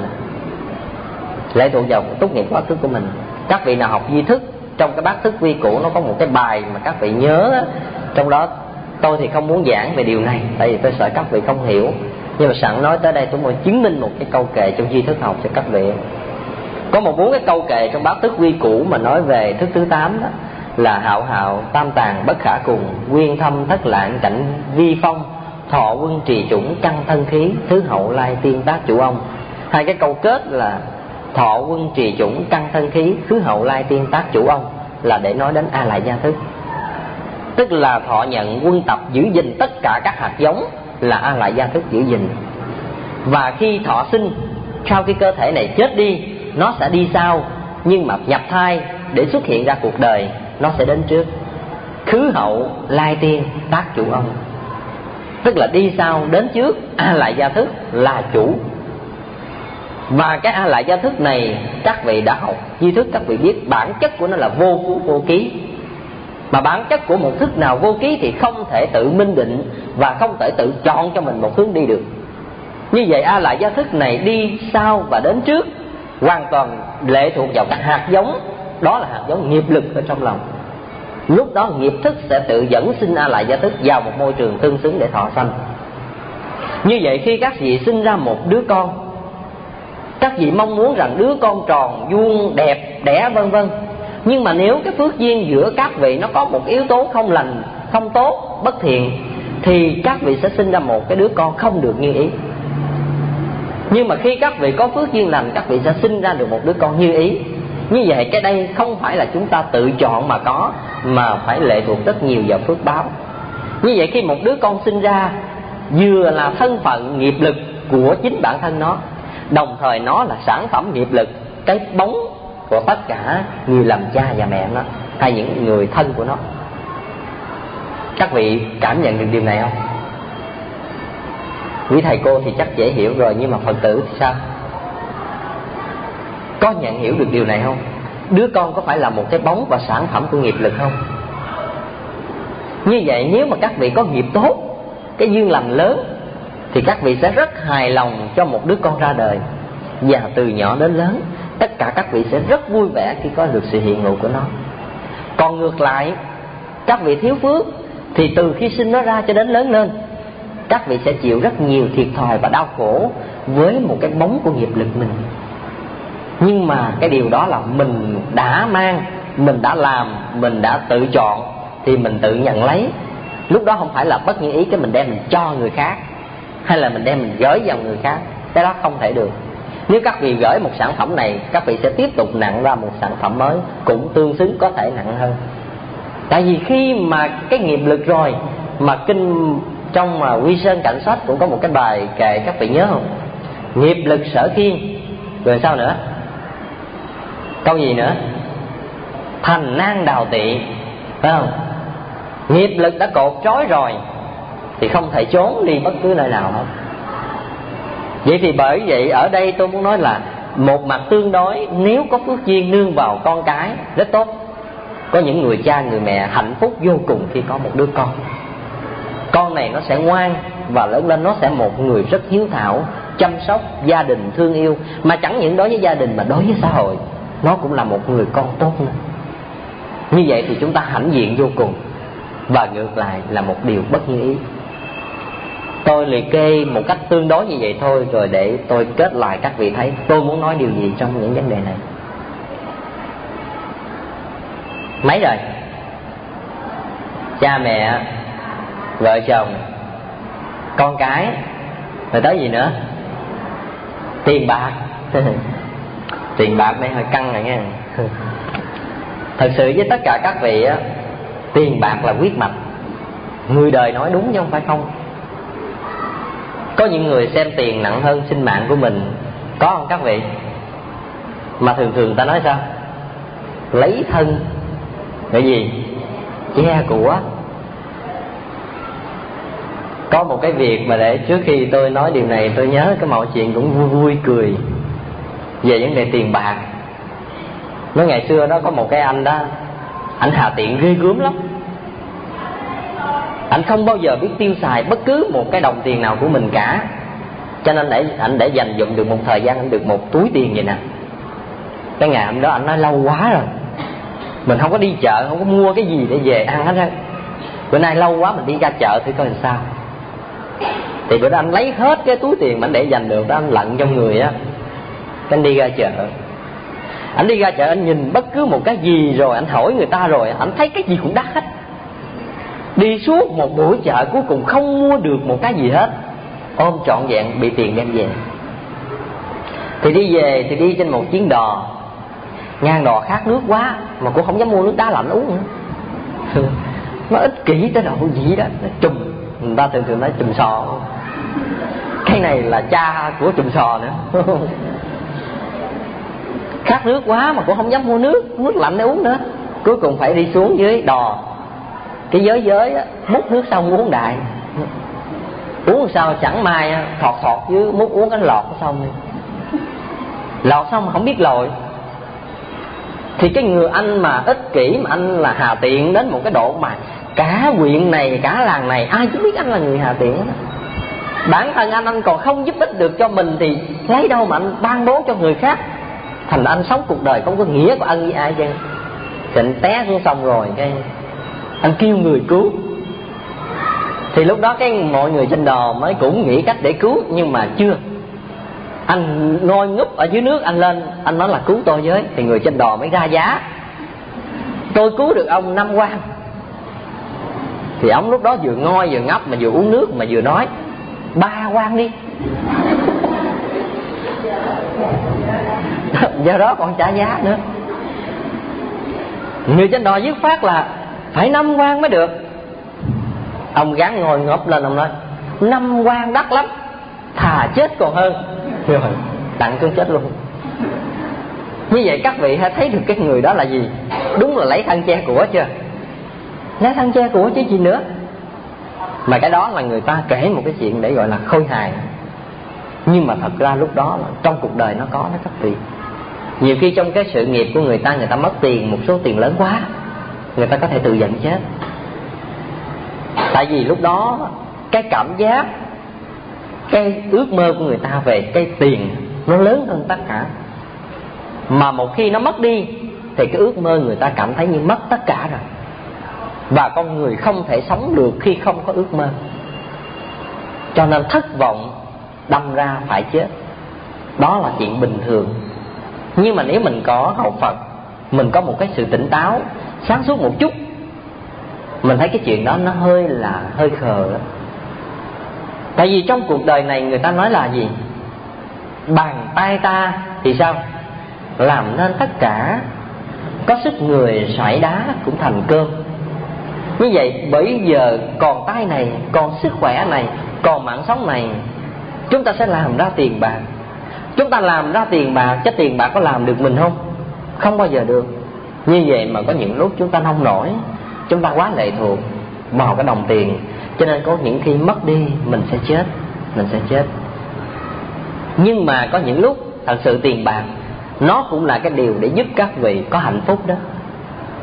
Lệ thuộc vào cái túc nghiệp quá khứ của mình. Các vị nào học duy thức, trong cái bát thức vi củ nó có một cái bài mà các vị nhớ. Trong đó tôi thì không muốn giảng về điều này, tại vì tôi sợ các vị không hiểu. Nhưng mà sẵn nói tới đây tôi muốn chứng minh một cái câu kệ trong duy thức học cho các vị. Có một bốn cái câu kệ trong bát thức vi củ mà nói về thức thứ tám đó là hạo hạo tam tàng bất khả cùng, nguyên thâm thất lạng cảnh vi phong, thọ quân trì chủng căn thân khí, thứ hậu lai tiên tác chủ ông. Hai cái câu kết là thọ quân trì chủng căn thân khí, thứ hậu lai tiên tác chủ ông là để nói đến A Lại Gia thức. Tức là thọ nhận quân tập giữ gìn tất cả các hạt giống là A Lại Gia thức giữ gìn. Và khi thọ sinh, sau khi cơ thể này chết đi, nó sẽ đi sau, nhưng mà nhập thai để xuất hiện ra cuộc đời nó sẽ đến trước. Khứ hậu lai tiên tác chủ ông, tức là đi sau đến trước. A Lại Gia thức là chủ. Và cái A Lại Gia thức này các vị đã học duy thức, các vị biết bản chất của nó là vô phú vô ký. Mà bản chất của một thức nào vô ký thì không thể tự minh định và không thể tự chọn cho mình một hướng đi được. Như vậy A Lại Gia thức này đi sau và đến trước hoàn toàn lệ thuộc vào các hạt giống, đó là hạt giống nghiệp lực ở trong lòng. Lúc đó nghiệp thức sẽ tự dẫn sinh A Lại Gia thức vào một môi trường tương xứng để thọ sanh. Như vậy khi các vị sinh ra một đứa con, các vị mong muốn rằng đứa con tròn, vuông, đẹp, đẽ vân vân. Nhưng mà nếu cái phước duyên giữa các vị nó có một yếu tố không lành, không tốt, bất thiện, thì các vị sẽ sinh ra một cái đứa con không được như ý. Nhưng mà khi các vị có phước duyên lành, các vị sẽ sinh ra được một đứa con như ý. Như vậy cái đây không phải là chúng ta tự chọn mà có, mà phải lệ thuộc rất nhiều vào phước báo. Như vậy khi một đứa con sinh ra, vừa là thân phận nghiệp lực của chính bản thân nó, đồng thời nó là sản phẩm nghiệp lực, cái bóng của tất cả người làm cha và mẹ nó, hay những người thân của nó. Các vị cảm nhận được điều này không? Quý thầy cô thì chắc dễ hiểu rồi, nhưng mà Phật tử thì sao? Có nhận hiểu được điều này không? Đứa con có phải là một cái bóng và sản phẩm của nghiệp lực không? Như vậy nếu mà các vị có nghiệp tốt, cái duyên lành lớn, thì các vị sẽ rất hài lòng cho một đứa con ra đời. Và từ nhỏ đến lớn, tất cả các vị sẽ rất vui vẻ khi có được sự hiện hữu của nó. Còn ngược lại, các vị thiếu phước, thì từ khi sinh nó ra cho đến lớn lên, các vị sẽ chịu rất nhiều thiệt thòi và đau khổ với một cái bóng của nghiệp lực mình. Nhưng mà cái điều đó là mình đã mang, mình đã làm, mình đã tự chọn, thì mình tự nhận lấy. Lúc đó không phải là bất như ý cái mình đem mình cho người khác, hay là mình đem mình gửi vào người khác. Cái đó không thể được. Nếu các vị gửi một sản phẩm này, các vị sẽ tiếp tục nặng ra một sản phẩm mới cũng tương xứng, có thể nặng hơn. Tại vì khi mà cái nghiệp lực rồi, mà kinh trong mà Quy Sơn Cảnh Sách cũng có một cái bài kệ, các vị nhớ không? Nghiệp lực sở khiên, rồi sao nữa? Câu gì nữa? Thành nan đào tị, phải không? Nghiệp lực đã cột trói rồi thì không thể trốn đi bất cứ nơi nào hết. Vậy thì bởi vậy ở đây tôi muốn nói là một mặt tương đối, nếu có phước duyên nương vào con cái rất tốt. Có những người cha người mẹ hạnh phúc vô cùng khi có một đứa con. Con này nó sẽ ngoan và lớn lên nó sẽ một người rất hiếu thảo, chăm sóc gia đình, thương yêu. Mà chẳng những đối với gia đình mà đối với xã hội, nó cũng là một người con tốt nữa. Như vậy thì chúng ta hãnh diện vô cùng. Và ngược lại là một điều bất như ý. Tôi liệt kê một cách tương đối như vậy thôi, rồi để tôi kết lại các vị thấy tôi muốn nói điều gì trong những vấn đề này. Mấy rồi? Cha mẹ, vợ chồng, con cái, rồi tới gì nữa? Tiền bạc. Tiền bạc đây hơi căng rồi nha. Thật sự với tất cả các vị á, tiền bạc là huyết mạch. Người đời nói đúng chứ không phải không. Có những người xem tiền nặng hơn sinh mạng của mình, có không các vị? Mà thường thường ta nói sao? Lấy thân cái gì? Che của. Có một cái việc mà để trước khi tôi nói điều này, tôi nhớ cái mọi chuyện cũng vui vui cười về vấn đề tiền bạc. Nói ngày xưa đó có một cái anh đó, anh hà tiện ghê gớm lắm. Anh không bao giờ biết tiêu xài bất cứ một cái đồng tiền nào của mình cả. Cho nên để anh để dành dụm được một thời gian, anh được một túi tiền vậy nè. Cái ngày hôm đó anh nói lâu quá rồi, mình không có đi chợ, không có mua cái gì để về ăn hết á. Bữa nay lâu quá mình đi ra chợ thử coi làm sao. Thì bữa đó anh lấy hết cái túi tiền mà anh để dành được đó, anh lặn trong người á. Anh đi ra chợ. Anh đi ra chợ, anh nhìn bất cứ một cái gì rồi anh hỏi người ta rồi anh thấy cái gì cũng đắt hết. Đi suốt một buổi chợ cuối cùng không mua được một cái gì hết, ôm trọn vẹn bị tiền đem về. Thì đi về thì đi trên một chuyến đò, ngang đò khát nước quá mà cũng không dám mua nước đá lạnh uống nữa. Nó ích kỷ tới độ gì đó, nó trùm. Người ta thường thường nói trùm sò. Cái này là cha của trùm sò nữa. Khát nước quá mà cũng không dám mua nước nước lạnh để uống nữa. Cuối cùng phải đi xuống dưới đò, cái giới giới á, múc nước xong uống đại. Uống sao chẳng may á, thọt thọt dưới múc uống cái lọt xong đi. Lọt xong mà không biết lội. Thì cái người anh mà ích kỷ, mà anh là hà tiện đến một cái độ mà cả huyện này, cả làng này ai cũng biết anh là người hà tiện đó. Bản thân anh anh còn không giúp ích được cho mình thì lấy đâu mà anh ban bố cho người khác. Thành anh sống cuộc đời không có nghĩa của ân với ai chứ. Thì anh té xuống sông rồi cái anh kêu người cứu. Thì lúc đó cái mọi người trên đò mới cũng nghĩ cách để cứu, nhưng mà chưa. Anh ngồi ngúp ở dưới nước, anh lên anh nói là cứu tôi với. Thì người trên đò mới ra giá, tôi cứu được ông năm quan. Thì ông lúc đó vừa ngoi vừa ngấp mà vừa uống nước mà vừa nói ba quan đi. Do đó còn trả giá nữa. Người trên đò dứt phát là phải năm quan mới được. Ông gắng ngồi ngấp lên, ông nói năm quan đắt lắm, thà chết còn hơn. Rồi tặng cơn chết luôn. Như vậy các vị hãy thấy được cái người đó là gì. Đúng là lấy thân che của chưa. Lấy thân che của chứ gì nữa. Mà cái đó là người ta kể một cái chuyện để gọi là khôi hài. Nhưng mà thật ra lúc đó là trong cuộc đời nó có đó các vị. Nhiều khi trong cái sự nghiệp của người ta, người ta mất tiền, một số tiền lớn quá, người ta có thể tự giận chết. Tại vì lúc đó cái cảm giác, cái ước mơ của người ta về cái tiền nó lớn hơn tất cả. Mà một khi nó mất đi thì cái ước mơ người ta cảm thấy như mất tất cả rồi. Và con người không thể sống được khi không có ước mơ. Cho nên thất vọng đâm ra phải chết. Đó là chuyện bình thường. Nhưng mà nếu mình có học Phật, mình có một cái sự tỉnh táo, sáng suốt một chút, mình thấy cái chuyện đó nó hơi là hơi khờ. Tại vì trong cuộc đời này người ta nói là gì? Bàn tay ta thì sao? Làm nên tất cả. Có sức người xoải đá cũng thành cơm. Như vậy bởi giờ còn tay này, còn sức khỏe này, còn mạng sống này, chúng ta sẽ làm ra tiền bạc. Chúng ta làm ra tiền bạc, chứ tiền bạc có làm được mình không? Không bao giờ được. Như vậy mà có những lúc chúng ta nông nổi, chúng ta quá lệ thuộc vào cái đồng tiền. Cho nên có những khi mất đi mình sẽ chết. Mình sẽ chết. Nhưng mà có những lúc thật sự tiền bạc nó cũng là cái điều để giúp các vị có hạnh phúc đó.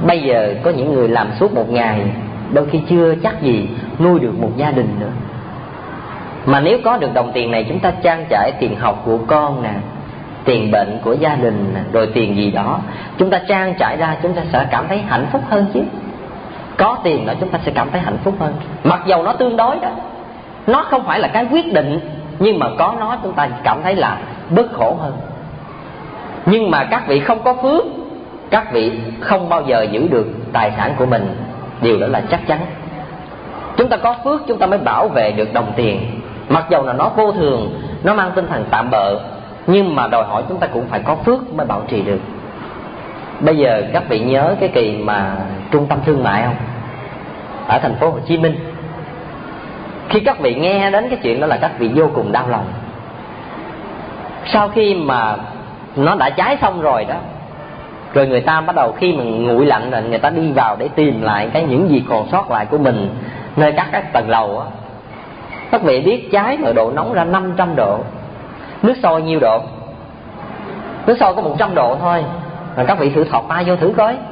Bây giờ có những người làm suốt một ngày đôi khi chưa chắc gì nuôi được một gia đình nữa. Mà nếu có được đồng tiền này, chúng ta trang trải tiền học của con nè, tiền bệnh của gia đình nè, rồi tiền gì đó, chúng ta trang trải ra, chúng ta sẽ cảm thấy hạnh phúc hơn chứ. Có tiền đó chúng ta sẽ cảm thấy hạnh phúc hơn. Mặc dầu nó tương đối đó, nó không phải là cái quyết định, nhưng mà có nó chúng ta cảm thấy là bớt khổ hơn. Nhưng mà các vị không có phước, các vị không bao giờ giữ được tài sản của mình. Điều đó là chắc chắn. Chúng ta có phước chúng ta mới bảo vệ được đồng tiền. Mặc dầu là nó vô thường, nó mang tinh thần tạm bợ, nhưng mà đòi hỏi chúng ta cũng phải có phước mới bảo trì được. Bây giờ các vị nhớ cái kỳ mà trung tâm thương mại không? Ở thành phố Hồ Chí Minh. Khi các vị nghe đến cái chuyện đó là các vị vô cùng đau lòng. Sau khi mà nó đã cháy xong rồi đó, rồi người ta bắt đầu khi mà nguội lạnh rồi, người ta đi vào để tìm lại cái những gì còn sót lại của mình nơi các cái tầng lầu á. Các vị biết cháy ở độ nóng ra năm trăm độ, nước sôi nhiêu độ? Nước sôi có một trăm độ thôi. Mà các vị thử thọt tay vô thử coi.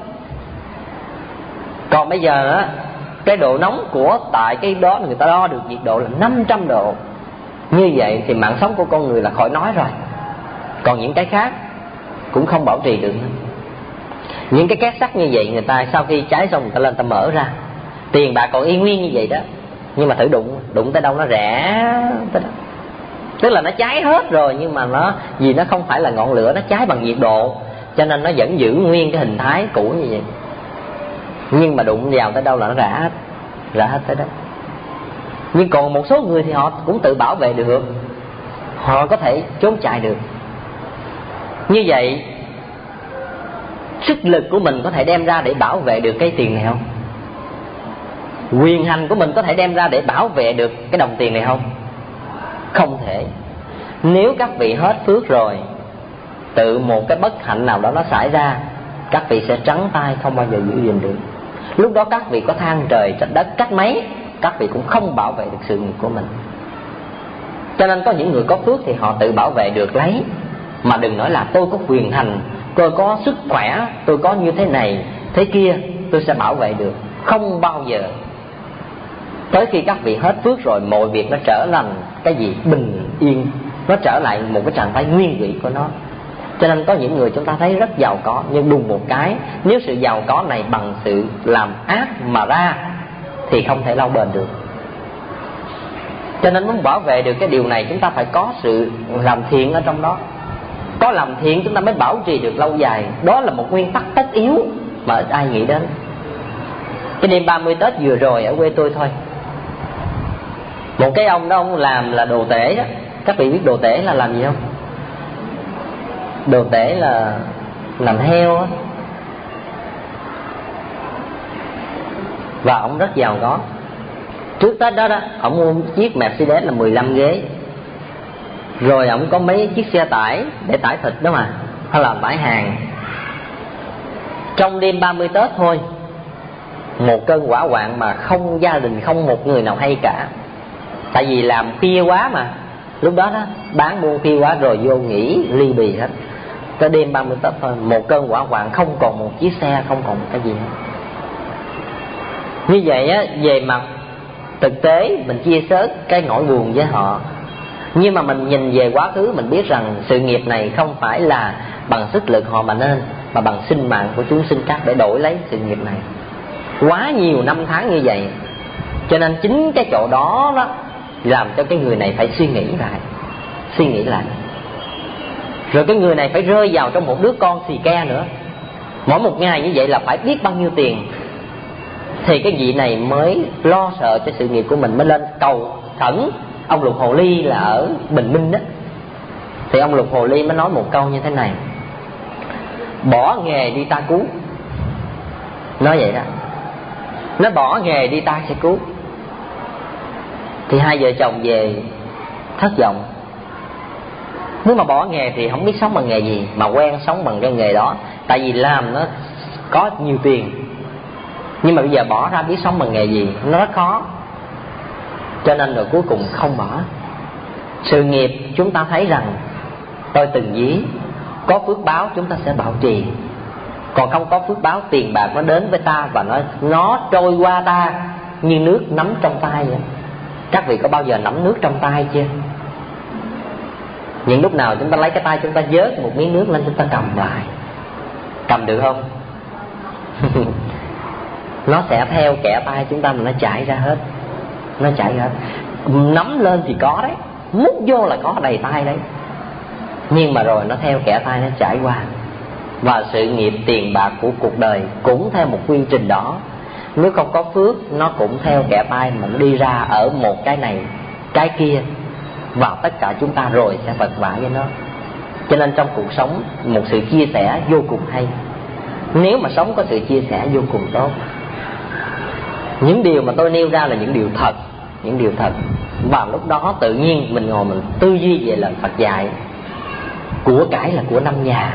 Còn bây giờ á, cái độ nóng của tại cái đó người ta đo được nhiệt độ là năm trăm độ. Như vậy thì mạng sống của con người là khỏi nói rồi. Còn những cái khác cũng không bảo trì được nữa. Những cái két sắt như vậy, người ta sau khi cháy xong người ta lên ta mở ra, tiền bạc còn y nguyên như vậy đó, nhưng mà thử đụng đụng tới đâu nó rẽ tới đó. Tức là nó cháy hết rồi, nhưng mà nó vì nó không phải là ngọn lửa, nó cháy bằng nhiệt độ, cho nên nó vẫn giữ nguyên cái hình thái cũ như vậy. Nhưng mà đụng vào tới đâu là nó rã hết, rã hết tới đó. Nhưng còn một số người thì họ cũng tự bảo vệ được, họ có thể trốn chạy được. Như vậy sức lực của mình có thể đem ra để bảo vệ được cái tiền này không? Quyền hành của mình có thể đem ra để bảo vệ được cái đồng tiền này không? Không thể. Nếu các vị hết phước rồi, tự một cái bất hạnh nào đó nó xảy ra, các vị sẽ trắng tay, không bao giờ giữ gìn được. Lúc đó các vị có than trời trách đất cách mấy, các vị cũng không bảo vệ được sự nghiệp của mình. Cho nên có những người có phước thì họ tự bảo vệ được lấy. Mà đừng nói là tôi có quyền hành, tôi có sức khỏe, tôi có như thế này, thế kia, tôi sẽ bảo vệ được. Không bao giờ. Tới khi các vị hết phước rồi, mọi việc nó trở thành cái gì? Bình yên. Nó trở lại một cái trạng thái nguyên vị của nó. Cho nên có những người chúng ta thấy rất giàu có, nhưng đùng một cái, nếu sự giàu có này bằng sự làm ác mà ra thì không thể lâu bền được. Cho nên muốn bảo vệ được cái điều này, chúng ta phải có sự làm thiện ở trong đó. Có làm thiện chúng ta mới bảo trì được lâu dài. Đó là một nguyên tắc tất yếu mà ít ai nghĩ đến. Cái đêm ba mươi Tết vừa rồi ở quê tôi thôi, một cái ông đó ông làm là đồ tể đó. Các vị biết đồ tể là làm gì không? Đồ tể là làm heo á. Và ông rất giàu có. Trước Tết đó đó, ông mua chiếc Mercedes là mười lăm ghế. Rồi ông có mấy chiếc xe tải để tải thịt đó mà, hay là tải hàng. Trong đêm ba mươi Tết thôi, một cơn hỏa hoạn mà không gia đình, không một người nào hay cả. Tại vì làm khuya quá mà. Lúc đó đó, bán buôn khuya quá rồi vô nghỉ ly bì hết. Tới đêm ba mươi Tết thôi, một cơn hỏa hoạn, không còn một chiếc xe, không còn một cái gì hết. Như vậy á, về mặt thực tế mình chia sớt cái nỗi buồn với họ. Nhưng mà mình nhìn về quá khứ, mình biết rằng sự nghiệp này không phải là bằng sức lực họ mà nên, mà bằng sinh mạng của chúng sinh khác để đổi lấy sự nghiệp này. Quá nhiều năm tháng như vậy. Cho nên chính cái chỗ đó đó làm cho cái người này phải suy nghĩ lại. Suy nghĩ lại. Rồi cái người này phải rơi vào trong một đứa con xì ke nữa. Mỗi một ngày như vậy là phải biết bao nhiêu tiền. Thì cái vị này mới lo sợ cho sự nghiệp của mình, mới lên cầu khẩn ông Lục Hồ Ly là ở Bình Minh đó. Thì ông Lục Hồ Ly mới nói một câu như thế này: bỏ nghề đi ta cứu. Nói vậy đó. Nó bỏ nghề đi ta sẽ cứu. Thì hai vợ chồng về thất vọng. Nếu mà bỏ nghề thì không biết sống bằng nghề gì, mà quen sống bằng cái nghề đó. Tại vì làm nó có nhiều tiền, nhưng mà bây giờ bỏ ra biết sống bằng nghề gì, nó rất khó. Cho nên rồi cuối cùng không bỏ. Sự nghiệp chúng ta thấy rằng tôi từng ví, có phước báo chúng ta sẽ bảo trì. Còn không có phước báo, tiền bạc nó đến với ta và nó nó trôi qua ta như nước nắm trong tay vậy. Các vị có bao giờ nắm nước trong tay chưa? Những lúc nào chúng ta lấy cái tay chúng ta vớt một miếng nước lên chúng ta cầm lại, cầm được không? Nó sẽ theo kẻ tay chúng ta mà nó chảy ra hết. Nó chảy ra hết. Nắm lên thì có đấy, múc vô là có đầy tay đấy, nhưng mà rồi nó theo kẻ tay nó chảy qua. Và sự nghiệp tiền bạc của cuộc đời cũng theo một quy trình đó. Nếu không có phước, nó cũng theo kẻ tay mà nó đi ra ở một cái này, cái kia, và tất cả chúng ta rồi sẽ vật vã với nó. Cho nên trong cuộc sống, một sự chia sẻ vô cùng hay. Nếu mà sống có sự chia sẻ vô cùng tốt. Những điều mà tôi nêu ra là những điều thật, những điều thật. Và lúc đó tự nhiên mình ngồi mình tư duy về lời Phật dạy. Của cải là của năm nhà.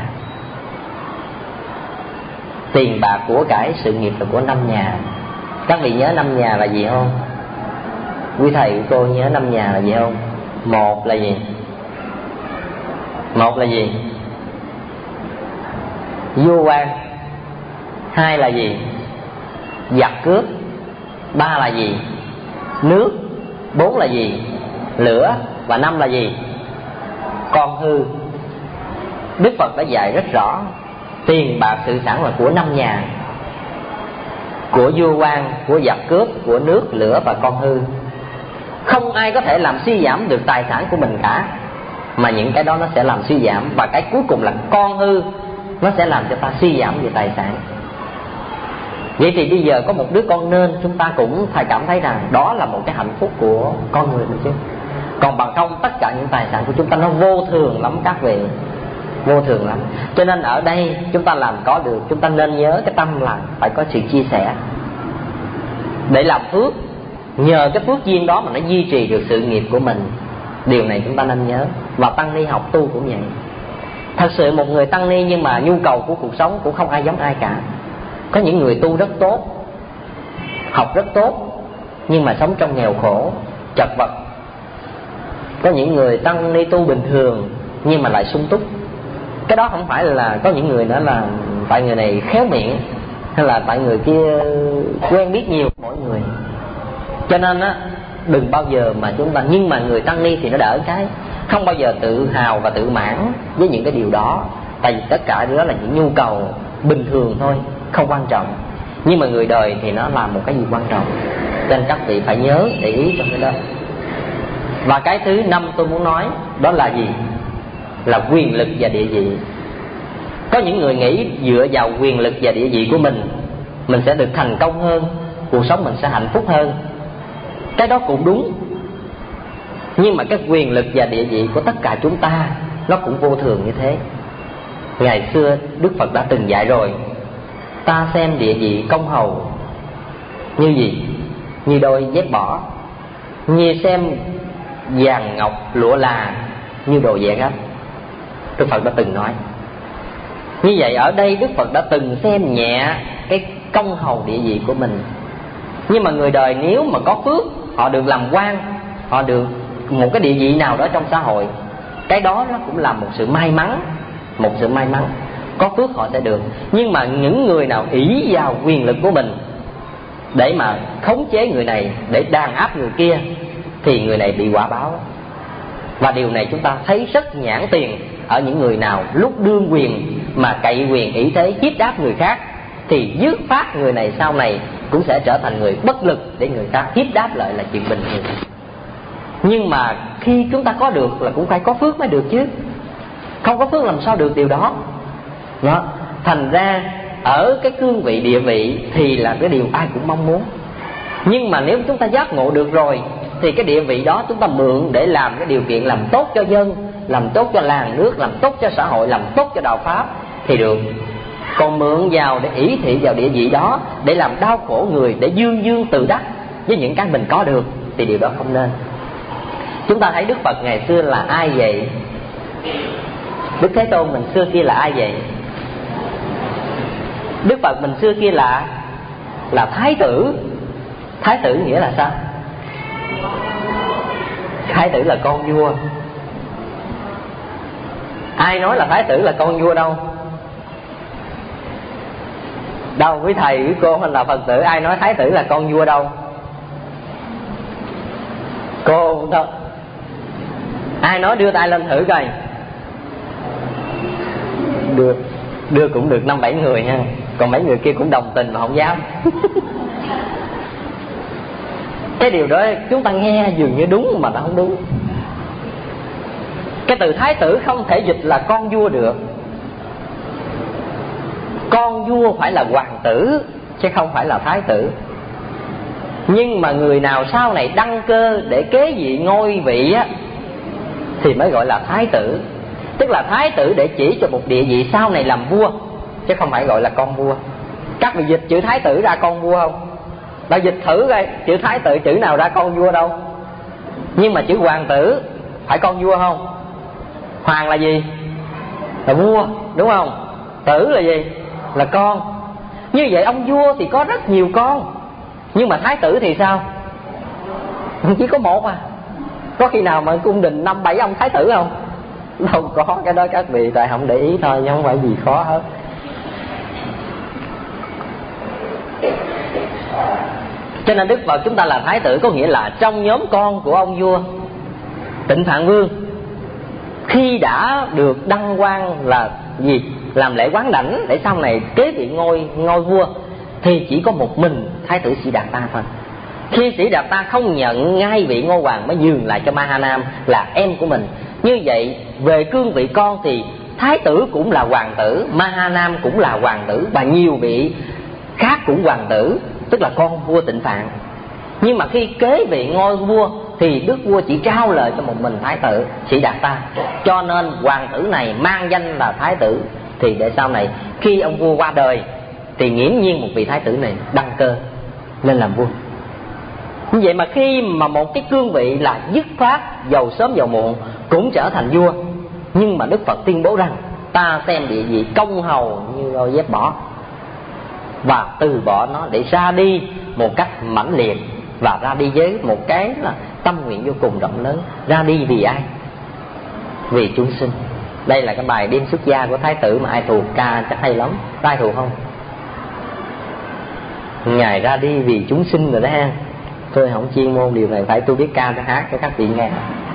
Tiền bạc, của cải, sự nghiệp là của năm nhà. Các vị nhớ năm nhà là gì không? Quý thầy của cô nhớ năm nhà là gì không? Một là gì? Một là gì? Vua quan. Hai là gì? Giặc cướp. Ba là gì? Nước. Bốn là gì? Lửa. Và năm là gì? Con hư. Đức Phật đã dạy rất rõ. Tiền bạc sự sản là của năm nhà. Của vua quan, của giặc cướp, của nước, lửa và con hư. Không ai có thể làm suy giảm được tài sản của mình cả, mà những cái đó nó sẽ làm suy giảm. Và cái cuối cùng là con hư, nó sẽ làm cho ta suy giảm về tài sản. Vậy thì bây giờ có một đứa con nên, chúng ta cũng phải cảm thấy rằng đó là một cái hạnh phúc của con người nữa chứ. Còn bằng không tất cả những tài sản của chúng ta nó vô thường lắm các vị, vô thường lắm. Cho nên ở đây chúng ta làm có được, chúng ta nên nhớ cái tâm là phải có sự chia sẻ để làm phước. Nhờ cái phước duyên đó mà nó duy trì được sự nghiệp của mình. Điều này chúng ta nên nhớ. Và tăng ni học tu cũng vậy. Thật sự một người tăng ni nhưng mà nhu cầu của cuộc sống cũng không ai giống ai cả. Có những người tu rất tốt, học rất tốt, nhưng mà sống trong nghèo khổ, chật vật. Có những người tăng ni tu bình thường nhưng mà lại sung túc. Cái đó không phải là có những người nữa là tại người này khéo miệng, hay là tại người kia quen biết nhiều, mỗi người. Cho nên á, đừng bao giờ mà chúng ta, nhưng mà người tăng ni thì nó đỡ cái không bao giờ tự hào và tự mãn với những cái điều đó. Tại vì tất cả đó là những nhu cầu bình thường thôi, không quan trọng. Nhưng mà người đời thì nó là một cái gì quan trọng. Cho nên các vị phải nhớ, để ý trong cái đó. Và cái thứ năm tôi muốn nói đó là gì? Là quyền lực và địa vị. Có những người nghĩ dựa vào quyền lực và địa vị của mình, mình sẽ được thành công hơn, cuộc sống mình sẽ hạnh phúc hơn. Cái đó cũng đúng. Nhưng mà cái quyền lực và địa vị của tất cả chúng ta nó cũng vô thường như thế. Ngày xưa Đức Phật đã từng dạy rồi. Ta xem địa vị công hầu như gì? Như đôi dép bỏ. Như xem vàng ngọc lụa là như đồ vẽ gấp. Đức Phật đã từng nói như vậy. Ở đây Đức Phật đã từng xem nhẹ cái công hầu địa vị của mình. Nhưng mà người đời nếu mà có phước, họ được làm quan, họ được một cái địa vị nào đó trong xã hội, cái đó nó cũng là một sự may mắn. Một sự may mắn. Có phước họ sẽ được. Nhưng mà những người nào ỷ vào quyền lực của mình để mà khống chế người này, để đàn áp người kia, thì người này bị quả báo. Và điều này chúng ta thấy rất nhãn tiền ở những người nào lúc đương quyền mà cậy quyền ỷ thế hiếp đáp người khác, thì dứt phát người này sau này cũng sẽ trở thành người bất lực để người ta hiếp đáp lại, là chuyện bình thường. Nhưng mà khi chúng ta có được là cũng phải có phước mới được chứ. Không có phước làm sao được điều đó. Đó. Thành ra ở cái cương vị địa vị thì là cái điều ai cũng mong muốn. Nhưng mà nếu chúng ta giác ngộ được rồi thì cái địa vị đó chúng ta mượn để làm cái điều kiện làm tốt cho dân, làm tốt cho làng nước, làm tốt cho xã hội, làm tốt cho đạo Pháp thì được. Còn mượn vào để ỷ thị vào địa vị đó, để làm đau khổ người, để dương dương tự đắc với những cái mình có được, thì điều đó không nên. Chúng ta thấy Đức Phật ngày xưa là ai vậy? Đức Thế Tôn mình xưa kia là ai vậy? Đức Phật mình xưa kia là là thái tử. Thái tử nghĩa là sao? Thái tử là con vua. Ai nói là thái tử là con vua đâu? Đâu quý thầy quý cô hay là Phật tử ai nói thái tử là con vua đâu? Cô đâu? Ai nói đưa tay lên thử coi. Đưa, đưa cũng được năm bảy người ha. Còn mấy người kia cũng đồng tình mà không dám. Cái điều đó chúng ta nghe dường như đúng mà nó không đúng. Cái từ thái tử không thể dịch là con vua được. Con vua phải là hoàng tử chứ không phải là thái tử. Nhưng mà người nào sau này đăng cơ để kế vị ngôi vị á, thì mới gọi là thái tử. Tức là thái tử để chỉ cho một địa vị sau này làm vua, chứ không phải gọi là con vua. Các vị dịch chữ thái tử ra con vua không? Đã dịch thử coi, chữ thái tử chữ nào ra con vua đâu. Nhưng mà chữ hoàng tử phải con vua không? Hoàng là gì? Là vua, đúng không? Tử là gì? Là con. Như vậy ông vua thì có rất nhiều con. Nhưng mà thái tử thì sao? Chỉ có một à. Có khi nào mà cung đình năm bảy ông thái tử không? Đâu có, cái đó các vị tại không để ý thôi, chứ không phải gì khó hết. Cho nên Đức Phật chúng ta là thái tử, có nghĩa là trong nhóm con của ông vua Tịnh Phạn Vương, khi đã được đăng quang là gì? Làm lễ quán đảnh để sau này kế vị ngôi ngôi vua, thì chỉ có một mình thái tử Sĩ Đạt Ta thôi. Khi Sĩ Đạt Ta không nhận ngai vị ngôi hoàng mới nhường lại cho Mahanam là em của mình. Như vậy về cương vị con thì thái tử cũng là hoàng tử, Mahanam cũng là hoàng tử, và nhiều vị khác cũng hoàng tử, tức là con vua Tịnh Phạn. Nhưng mà khi kế vị ngôi vua thì đức vua chỉ trao lời cho một mình thái tử Sĩ Đạt Ta. Cho nên hoàng tử này mang danh là thái tử, thì để sau này khi ông vua qua đời thì nghiễm nhiên một vị thái tử này đăng cơ lên làm vua. Như vậy mà khi mà một cái cương vị là dứt khoát, giàu sớm giàu muộn cũng trở thành vua. Nhưng mà Đức Phật tuyên bố rằng ta xem địa vị công hầu như đôi dép bỏ, và từ bỏ nó để ra đi một cách mãnh liệt, và ra đi với một cái là tâm nguyện vô cùng rộng lớn. Ra đi vì ai? Vì chúng sinh. Đây là cái bài Đêm Xuất Gia của thái tử mà ai thuộc ca chắc hay lắm. Có ai thuộc không? Ngài ra đi vì chúng sinh rồi đó ha. Tôi không chuyên môn điều này, phải tôi biết ca tôi hát cho các vị nghe.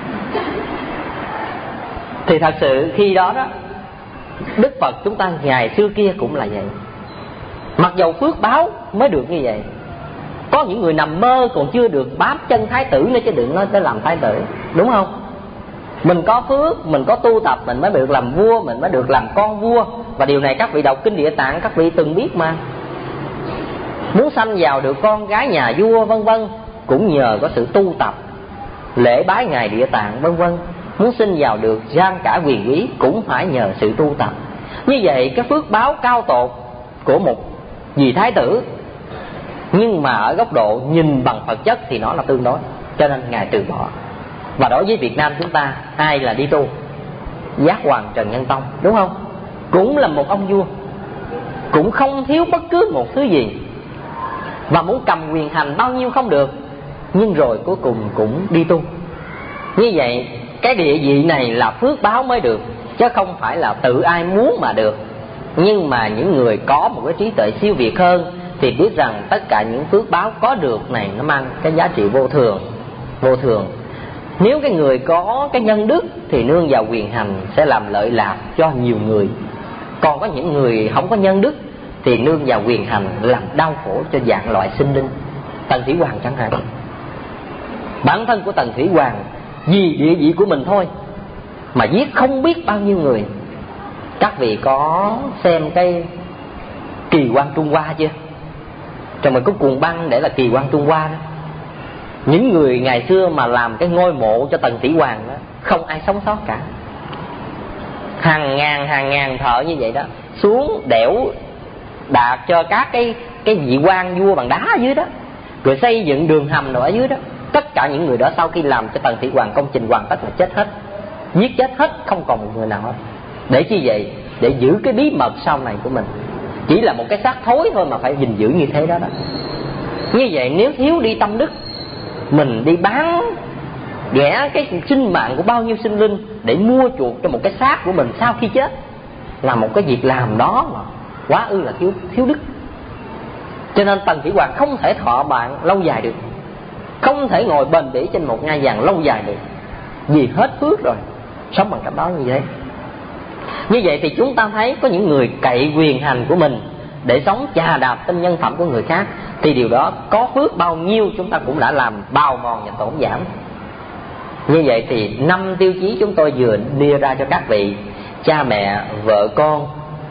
Thì thật sự khi đó đó, Đức Phật chúng ta ngày xưa kia cũng là vậy. Mặc dầu phước báo mới được như vậy. Có những người nằm mơ còn chưa được bám chân thái tử nữa, chứ đừng nói tới làm thái tử, đúng không? Mình có phước, mình có tu tập, mình mới được làm vua, mình mới được làm con vua. Và điều này các vị đọc kinh Địa Tạng các vị từng biết mà. Muốn sanh vào được con gái nhà vua vân vân cũng nhờ có sự tu tập, lễ bái ngài Địa Tạng vân vân. Muốn sinh vào được gian cả quyền quý cũng phải nhờ sự tu tập. Như vậy cái phước báo cao tột của một vị thái tử, nhưng mà ở góc độ nhìn bằng vật chất thì nó là tương đối, cho nên ngài từ bỏ. Và đối với Việt Nam chúng ta, ai là đi tu? Giác Hoàng Trần Nhân Tông, đúng không? Cũng là một ông vua, cũng không thiếu bất cứ một thứ gì, và muốn cầm quyền hành bao nhiêu không được, nhưng rồi cuối cùng cũng đi tu. Như vậy cái địa vị này là phước báo mới được, chứ không phải là tự ai muốn mà được. Nhưng mà những người có một cái trí tuệ siêu việt hơn thì biết rằng tất cả những phước báo có được này nó mang cái giá trị vô thường. Vô thường. Nếu cái người có cái nhân đức thì nương vào quyền hành sẽ làm lợi lạc cho nhiều người. Còn có những người không có nhân đức thì nương vào quyền hành làm đau khổ cho dạng loại sinh linh. Tần Thủy Hoàng chẳng hạn, bản thân của Tần Thủy Hoàng vì địa vị của mình thôi mà giết không biết bao nhiêu người. Các vị có xem cái Kỳ Quan Trung Hoa chưa? Trong một cái cuồng băng để là Kỳ Quan Trung Hoa đó, những người ngày xưa mà làm cái ngôi mộ cho Tần Thủy Hoàng đó, không ai sống sót cả. Hàng ngàn hàng ngàn thợ như vậy đó xuống đẽo đạt cho các cái cái vị quan vua bằng đá ở dưới đó, rồi xây dựng đường hầm rồi ở dưới đó. Tất cả những người đó sau khi làm cho Tần Thủy Hoàng công trình hoàn tất là chết hết, giết chết hết, không còn một người nào hết. Để chi vậy? Để giữ cái bí mật sau này của mình. Chỉ là một cái xác thối thôi mà phải gìn giữ như thế đó đó. Như vậy nếu thiếu đi tâm đức, mình đi bán ghẻ cái sinh mạng của bao nhiêu sinh linh để mua chuộc cho một cái xác của mình sau khi chết, là một cái việc làm đó mà quá ư là thiếu thiếu đức. Cho nên Tần Thủy Hoàng không thể thọ bạn lâu dài được, không thể ngồi bền bỉ trên một ngai vàng lâu dài được, vì hết phước rồi, sống bằng cách đó như thế. Như vậy thì chúng ta thấy có những người cậy quyền hành của mình để sống chà đạp trên nhân phẩm của người khác, thì điều đó có phước bao nhiêu chúng ta cũng đã làm bào mòn và tổn giảm. Như vậy thì năm tiêu chí chúng tôi vừa đưa ra cho các vị: cha mẹ, vợ con,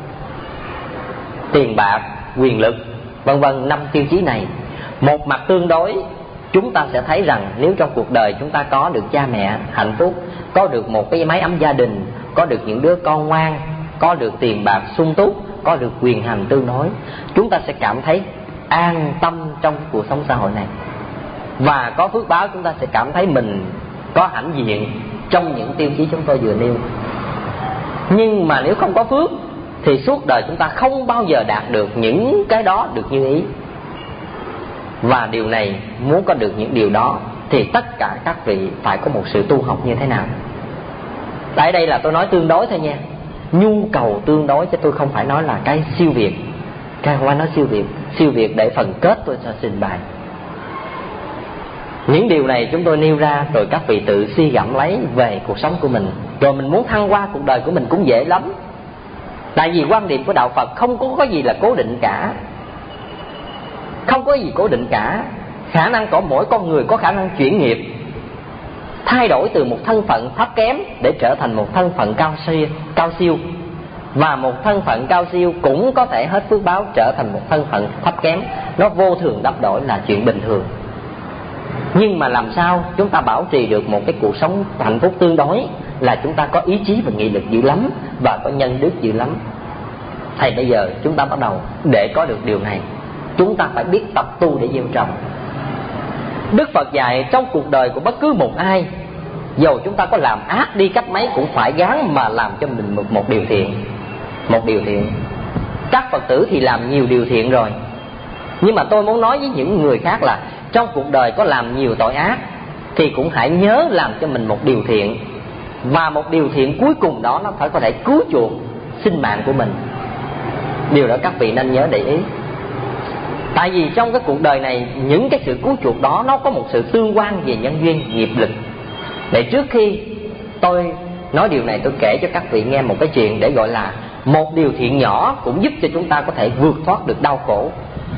tiền bạc, quyền lực, vân vân. Năm tiêu chí này, một mặt tương đối, chúng ta sẽ thấy rằng nếu trong cuộc đời chúng ta có được cha mẹ hạnh phúc, có được một cái mái ấm gia đình, có được những đứa con ngoan, có được tiền bạc sung túc, có được quyền hành tương đối, chúng ta sẽ cảm thấy an tâm trong cuộc sống xã hội này. Và có phước báo, chúng ta sẽ cảm thấy mình có hãnh diện trong những tiêu chí chúng tôi vừa nêu. Nhưng mà nếu không có phước thì suốt đời chúng ta không bao giờ đạt được những cái đó được như ý. Và điều này, muốn có được những điều đó thì tất cả các vị phải có một sự tu học như thế nào. Tại đây là tôi nói tương đối thôi nha, nhu cầu tương đối, chứ tôi không phải nói là cái siêu việt. Cái không phải nói siêu việt. Siêu việt để phần kết tôi sẽ trình bày. Những điều này chúng tôi nêu ra rồi các vị tự suy gẫm lấy về cuộc sống của mình, rồi mình muốn thăng hoa cuộc đời của mình cũng dễ lắm. Tại vì quan điểm của đạo Phật không có cái gì là cố định cả, không có gì cố định cả. Khả năng của mỗi con người có khả năng chuyển nghiệp, thay đổi từ một thân phận thấp kém để trở thành một thân phận cao siêu, cao siêu. Và một thân phận cao siêu cũng có thể hết phước báo trở thành một thân phận thấp kém. Nó vô thường đắp đổi là chuyện bình thường. Nhưng mà làm sao chúng ta bảo trì được một cái cuộc sống hạnh phúc tương đối là chúng ta có ý chí và nghị lực dữ lắm, và có nhân đức dữ lắm. Thì bây giờ chúng ta bắt đầu, để có được điều này chúng ta phải biết tập tu để gieo trồng. Đức Phật dạy trong cuộc đời của bất cứ một ai, dầu chúng ta có làm ác đi cách mấy, cũng phải gắng mà làm cho mình một, một điều thiện. Một điều thiện. Các Phật tử thì làm nhiều điều thiện rồi, nhưng mà tôi muốn nói với những người khác là trong cuộc đời có làm nhiều tội ác thì cũng hãy nhớ làm cho mình một điều thiện. Và một điều thiện cuối cùng đó nó phải có thể cứu chuộc sinh mạng của mình. Điều đó các vị nên nhớ để ý. Tại vì trong cái cuộc đời này, những cái sự cứu chuộc đó nó có một sự tương quan về nhân duyên, nghiệp lực. Để trước khi tôi nói điều này, tôi kể cho các vị nghe một cái chuyện để gọi là một điều thiện nhỏ cũng giúp cho chúng ta có thể vượt thoát được đau khổ.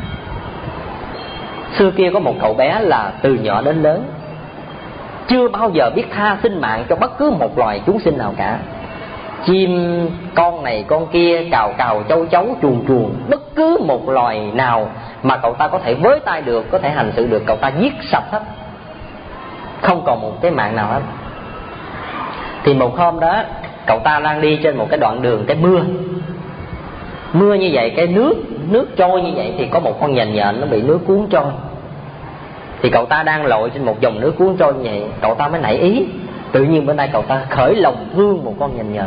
Xưa kia có một cậu bé là từ nhỏ đến lớn chưa bao giờ biết tha sinh mạng cho bất cứ một loài chúng sinh nào cả. Chim con này con kia, cào cào, châu chấu, chuồn chuồn, bất cứ một loài nào mà cậu ta có thể với tay được, có thể hành xử được, cậu ta giết sạch hết, không còn một cái mạng nào hết. Thì một hôm đó cậu ta đang đi trên một cái đoạn đường, cái mưa Mưa như vậy, cái nước Nước trôi như vậy thì có một con nhện nhện nó bị nước cuốn trôi. Thì cậu ta đang lội trên một dòng nước cuốn trôi như vậy, cậu ta mới nảy ý. Tự nhiên bên đây cậu ta khởi lòng thương một con nhện nhện.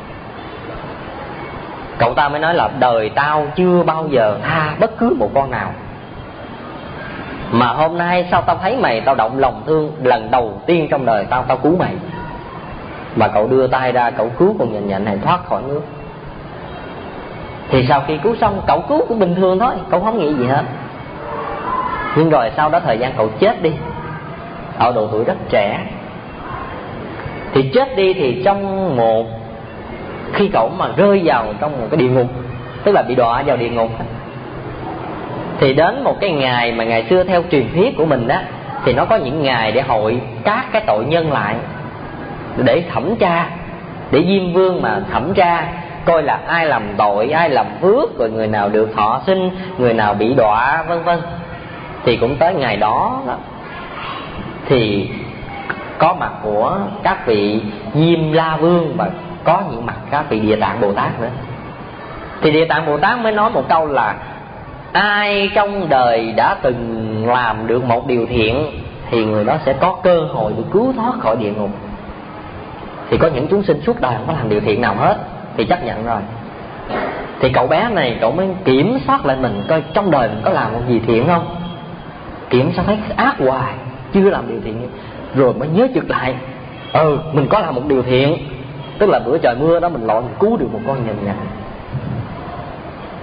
Cậu ta mới nói là đời tao chưa bao giờ tha bất cứ một con nào, mà hôm nay sao tao thấy mày, tao động lòng thương, lần đầu tiên trong đời tao tao cứu mày. Mà cậu đưa tay ra, cậu cứu con nhện nhện này thoát khỏi nước. Thì sau khi cứu xong, cậu cứu cũng bình thường thôi, cậu không nghĩ gì hết. Nhưng rồi sau đó thời gian cậu chết đi, ở độ tuổi rất trẻ. Thì chết đi thì trong một, khi cậu mà rơi vào trong một cái địa ngục, tức là bị đọa vào địa ngục, thì đến một cái ngày mà ngày xưa theo truyền thuyết của mình đó, thì nó có những ngày để hội các cái tội nhân lại để thẩm tra, để Diêm Vương mà thẩm tra coi là ai làm tội, ai làm phước, rồi người nào được thọ sinh, người nào bị đọa, vân vân. Thì cũng tới ngày đó, đó thì có mặt của các vị Diêm La Vương, và có những mặt các vị Địa Tạng Bồ Tát nữa. Thì Địa Tạng Bồ Tát mới nói một câu là ai trong đời đã từng làm được một điều thiện thì người đó sẽ có cơ hội được cứu thoát khỏi địa ngục. Thì có những chúng sinh suốt đời không có làm điều thiện nào hết, thì chấp nhận rồi. Thì cậu bé này cậu mới kiểm soát lại mình, coi trong đời mình có làm một gì thiện không. Kiểm soát thấy ác hoài, chưa làm điều thiện, rồi mới nhớ chực lại, ừ mình có làm một điều thiện. Tức là bữa trời mưa đó mình lội, mình cứu được một con nhện nhện.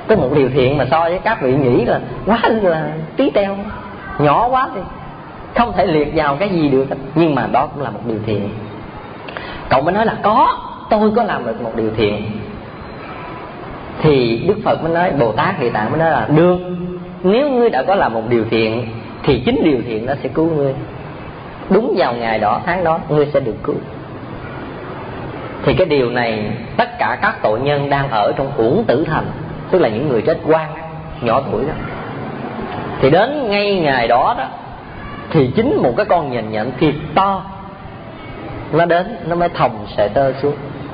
Có một điều thiện mà so với các vị nghĩ là quá là tí teo, nhỏ quá đi, không thể liệt vào cái gì được. Nhưng mà đó cũng là một điều thiện. Cậu mới nói là có, tôi có làm được một điều thiện. Thì Đức Phật mới nói, Bồ Tát Địa Tạng mới nói là được, nếu ngươi đã có làm một điều thiện thì chính điều thiện đó sẽ cứu ngươi. Đúng vào ngày đó, tháng đó, ngươi sẽ được cứu. Thì cái điều này tất cả các tội nhân đang ở trong uổng tử thành, tức là những người chết oan, nhỏ tuổi đó, thì đến ngay ngày đó đó thì chính một cái con nhện nhện thiệt to nó đến, nó mới thòng sợi tơ xuống.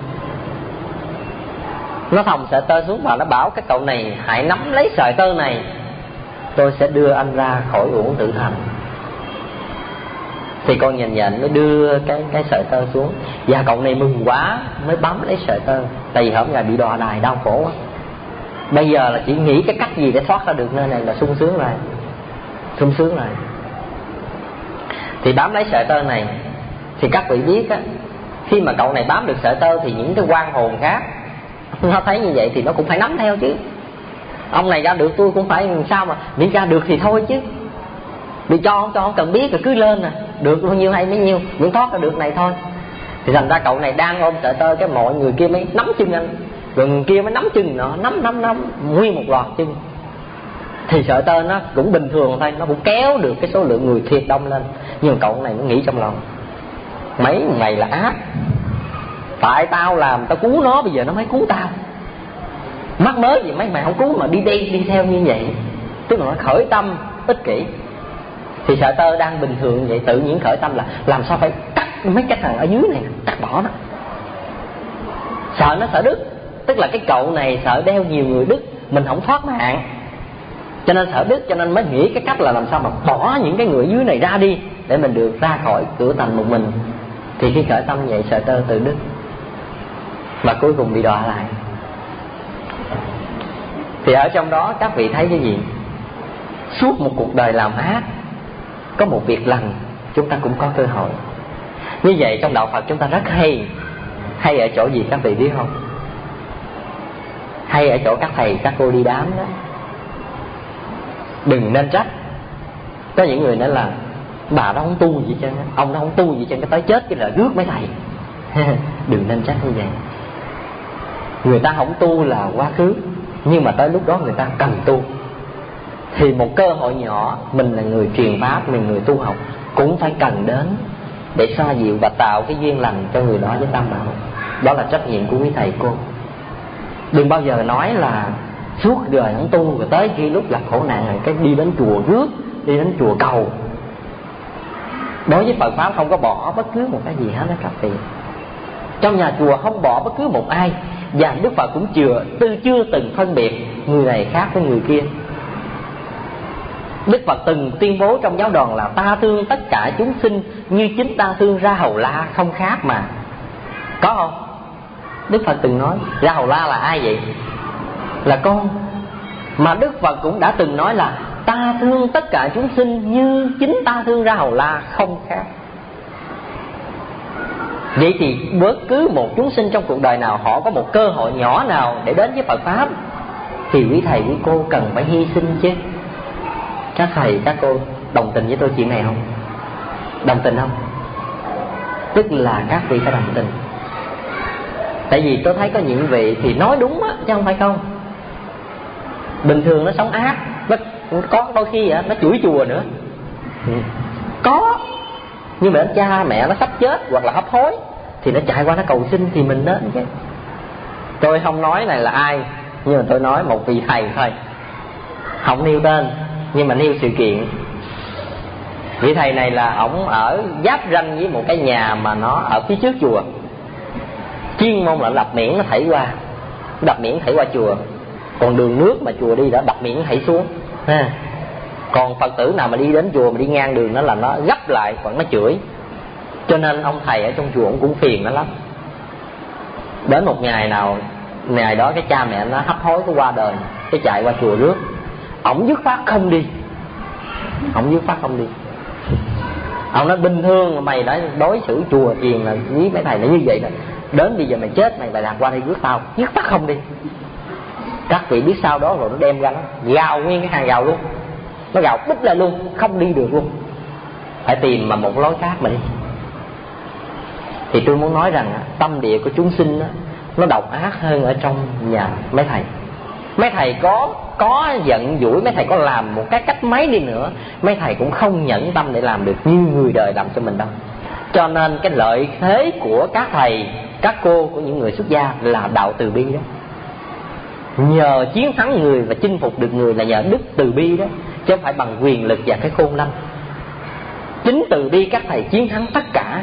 Nó thòng sợi tơ xuống và nó bảo cái cậu này hãy nắm lấy sợi tơ này, tôi sẽ đưa anh ra khỏi uổng tử thành. Thì con nhện nhện mới đưa cái cái sợi tơ xuống, và cậu này mừng quá mới bám lấy sợi tơ. Tại vì hôm nay bị đọa đài đau khổ quá, bây giờ là chỉ nghĩ cái cách gì để thoát ra được nơi này là sung sướng rồi, sung sướng rồi. Thì bám lấy sợi tơ này, thì các vị biết á, khi mà cậu này bám được sợi tơ thì những cái oan hồn khác nó thấy như vậy thì nó cũng phải nắm theo chứ. Ông này ra được tôi cũng phải sao mà miễn ra được thì thôi chứ. Vì cho không cho không cần biết rồi cứ lên nè, được bao nhiêu hay bấy nhiêu, miễn thoát ra được này thôi. Thì thành ra cậu này đang ôm sợi tơ, cái mọi người kia mới nắm chân anh, rồi người kia mới nắm chân nó, nắm nắm nắm nguyên một loạt chân. Thì sợi tơ nó cũng bình thường thôi, nó cũng kéo được cái số lượng người thiệt đông lên. Nhưng cậu này nó nghĩ trong lòng, mấy mày là ác, tại tao làm tao cứu nó, bây giờ nó mới cứu tao, mắc mới gì mấy mày không cứu mà đi đi đi theo như vậy. Tức là nó khởi tâm ích kỷ. Thì sợi tơ đang bình thường vậy tự nhiên khởi tâm là làm sao phải cắt mấy cái thằng ở dưới này, cắt bỏ nó. Sợ nó sợ đứt, tức là cái cậu này sợ đeo nhiều người đứt, mình không thoát mạng, cho nên sợ đứt, cho nên mới nghĩ cái cách là làm sao mà bỏ những cái người dưới này ra đi để mình được ra khỏi cửa thành một mình. Thì khi khởi tâm vậy sợi tơ tự đứt, và cuối cùng bị đọa lại. Thì ở trong đó các vị thấy cái gì? Suốt một cuộc đời làm ác, có một việc lành chúng ta cũng có cơ hội. Như vậy trong đạo Phật chúng ta rất hay. Hay ở chỗ gì các vị biết không? Hay ở chỗ các thầy các cô đi đám đó. Đừng nên trách. Có những người nói là bà đó không tu gì chứ, ông đó không tu gì chứ, cái tới chết cái là rước mấy thầy. Đừng nên trách như vậy. Người ta không tu là quá khứ, nhưng mà tới lúc đó người ta cần tu. Thì một cơ hội nhỏ, mình là người truyền pháp, mình người tu học, cũng phải cần đến để xoa dịu và tạo cái duyên lành cho người đó với tam bảo. Đó là trách nhiệm của quý thầy cô. Đừng bao giờ nói là suốt đời không tu, rồi tới khi lúc gặp khổ nạn này cái đi đến chùa rước, đi đến chùa cầu. Đối với Phật pháp không có bỏ bất cứ một cái gì hết đó các vị. Trong nhà chùa không bỏ bất cứ một ai, và Đức Phật cũng chưa tư chưa từng phân biệt người này khác với người kia. Đức Phật từng tuyên bố trong giáo đoàn là ta thương tất cả chúng sinh như chính ta thương Ra Hầu La không khác mà. Có không? Đức Phật từng nói. Ra Hầu La là ai vậy? Là con. Mà Đức Phật cũng đã từng nói là ta thương tất cả chúng sinh như chính ta thương Ra Hầu La không khác. Vậy thì bất cứ một chúng sinh trong cuộc đời nào họ có một cơ hội nhỏ nào để đến với Phật pháp, thì quý thầy quý cô cần phải hy sinh chứ. Các thầy các cô đồng tình với tôi chuyện này không? Đồng tình không? Tức là các vị phải đồng tình. Tại vì tôi thấy có những vị thì nói đúng á, chứ không phải không. Bình thường nó sống ác, nó có đôi khi vậy, nó chửi chùa nữa. Có. Nhưng mà cha mẹ nó sắp chết hoặc là hấp hối thì nó chạy qua nó cầu xin thì mình đến chứ. Tôi không nói này là ai, nhưng mà tôi nói một vị thầy thôi, không nêu tên nhưng mà nêu sự kiện. Vị thầy này là ổng ở giáp ranh với một cái nhà mà nó ở phía trước chùa, chuyên môn là đập miễn nó thảy qua, đập miễn thảy qua chùa. Còn đường nước mà chùa đi đã đập miễn thảy xuống ha. Còn Phật tử nào mà đi đến chùa mà đi ngang đường đó là nó gấp lại hoặc nó chửi. Cho nên ông thầy ở trong chùa ông cũng phiền nó lắm. Đến một ngày nào, ngày đó cái cha mẹ nó hấp hối, nó qua đời, cái chạy qua chùa rước. Ổng dứt phát không đi. Ổng dứt phát không đi. Ông nói bình thường mà mày đã đối xử chùa chiền là với mấy thầy là như vậy đó. Đến bây giờ mày chết mày lại lạc qua đây rước tao. Dứt phát không đi. Các vị biết sau đó rồi nó đem ra nó gào nguyên cái hàng rào luôn, nó gào bứt lên luôn, không đi được luôn, phải tìm mà một lối khác mà đi. Thì tôi muốn nói rằng tâm địa của chúng sinh đó, nó độc ác hơn ở trong nhà mấy thầy. Mấy thầy có có giận dỗi, mấy thầy có làm một cái cách mấy đi nữa, mấy thầy cũng không nhẫn tâm để làm được như người đời làm cho mình đâu. Cho nên cái lợi thế của các thầy, các cô, của những người xuất gia là đạo từ bi đó. Nhờ chiến thắng người và chinh phục được người là nhờ đức từ bi đó, chứ không phải bằng quyền lực và cái khôn lanh. Chính từ bi các thầy chiến thắng tất cả.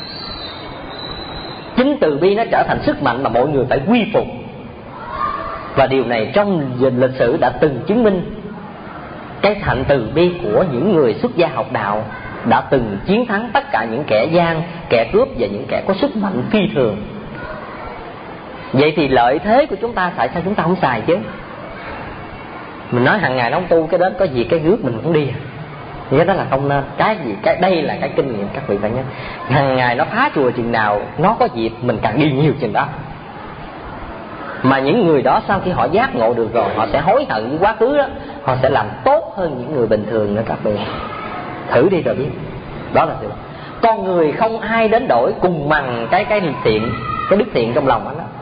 Chính từ bi nó trở thành sức mạnh mà mọi người phải quy phục. Và điều này trong lịch sử đã từng chứng minh. Cái hạnh từ bi của những người xuất gia học đạo đã từng chiến thắng tất cả những kẻ gian, kẻ cướp và những kẻ có sức mạnh phi thường. Vậy thì lợi thế của chúng ta tại sao chúng ta không xài chứ? Mình nói hàng ngày nó không tu, cái đến có gì cái rước mình cũng đi à. Cái đó là không nên. Cái gì cái đây là cái kinh nghiệm các vị phải nhớ. Hàng ngày nó phá chùa chừng nào, nó có dịp mình càng đi nhiều chừng đó. Mà những người đó sau khi họ giác ngộ được rồi, họ sẽ hối hận với quá khứ đó, họ sẽ làm tốt hơn những người bình thường nữa các vị. Thử đi rồi biết. Đó là sự. Con người không ai đến đổi cùng bằng cái cái thiện, cái đức thiện trong lòng đó.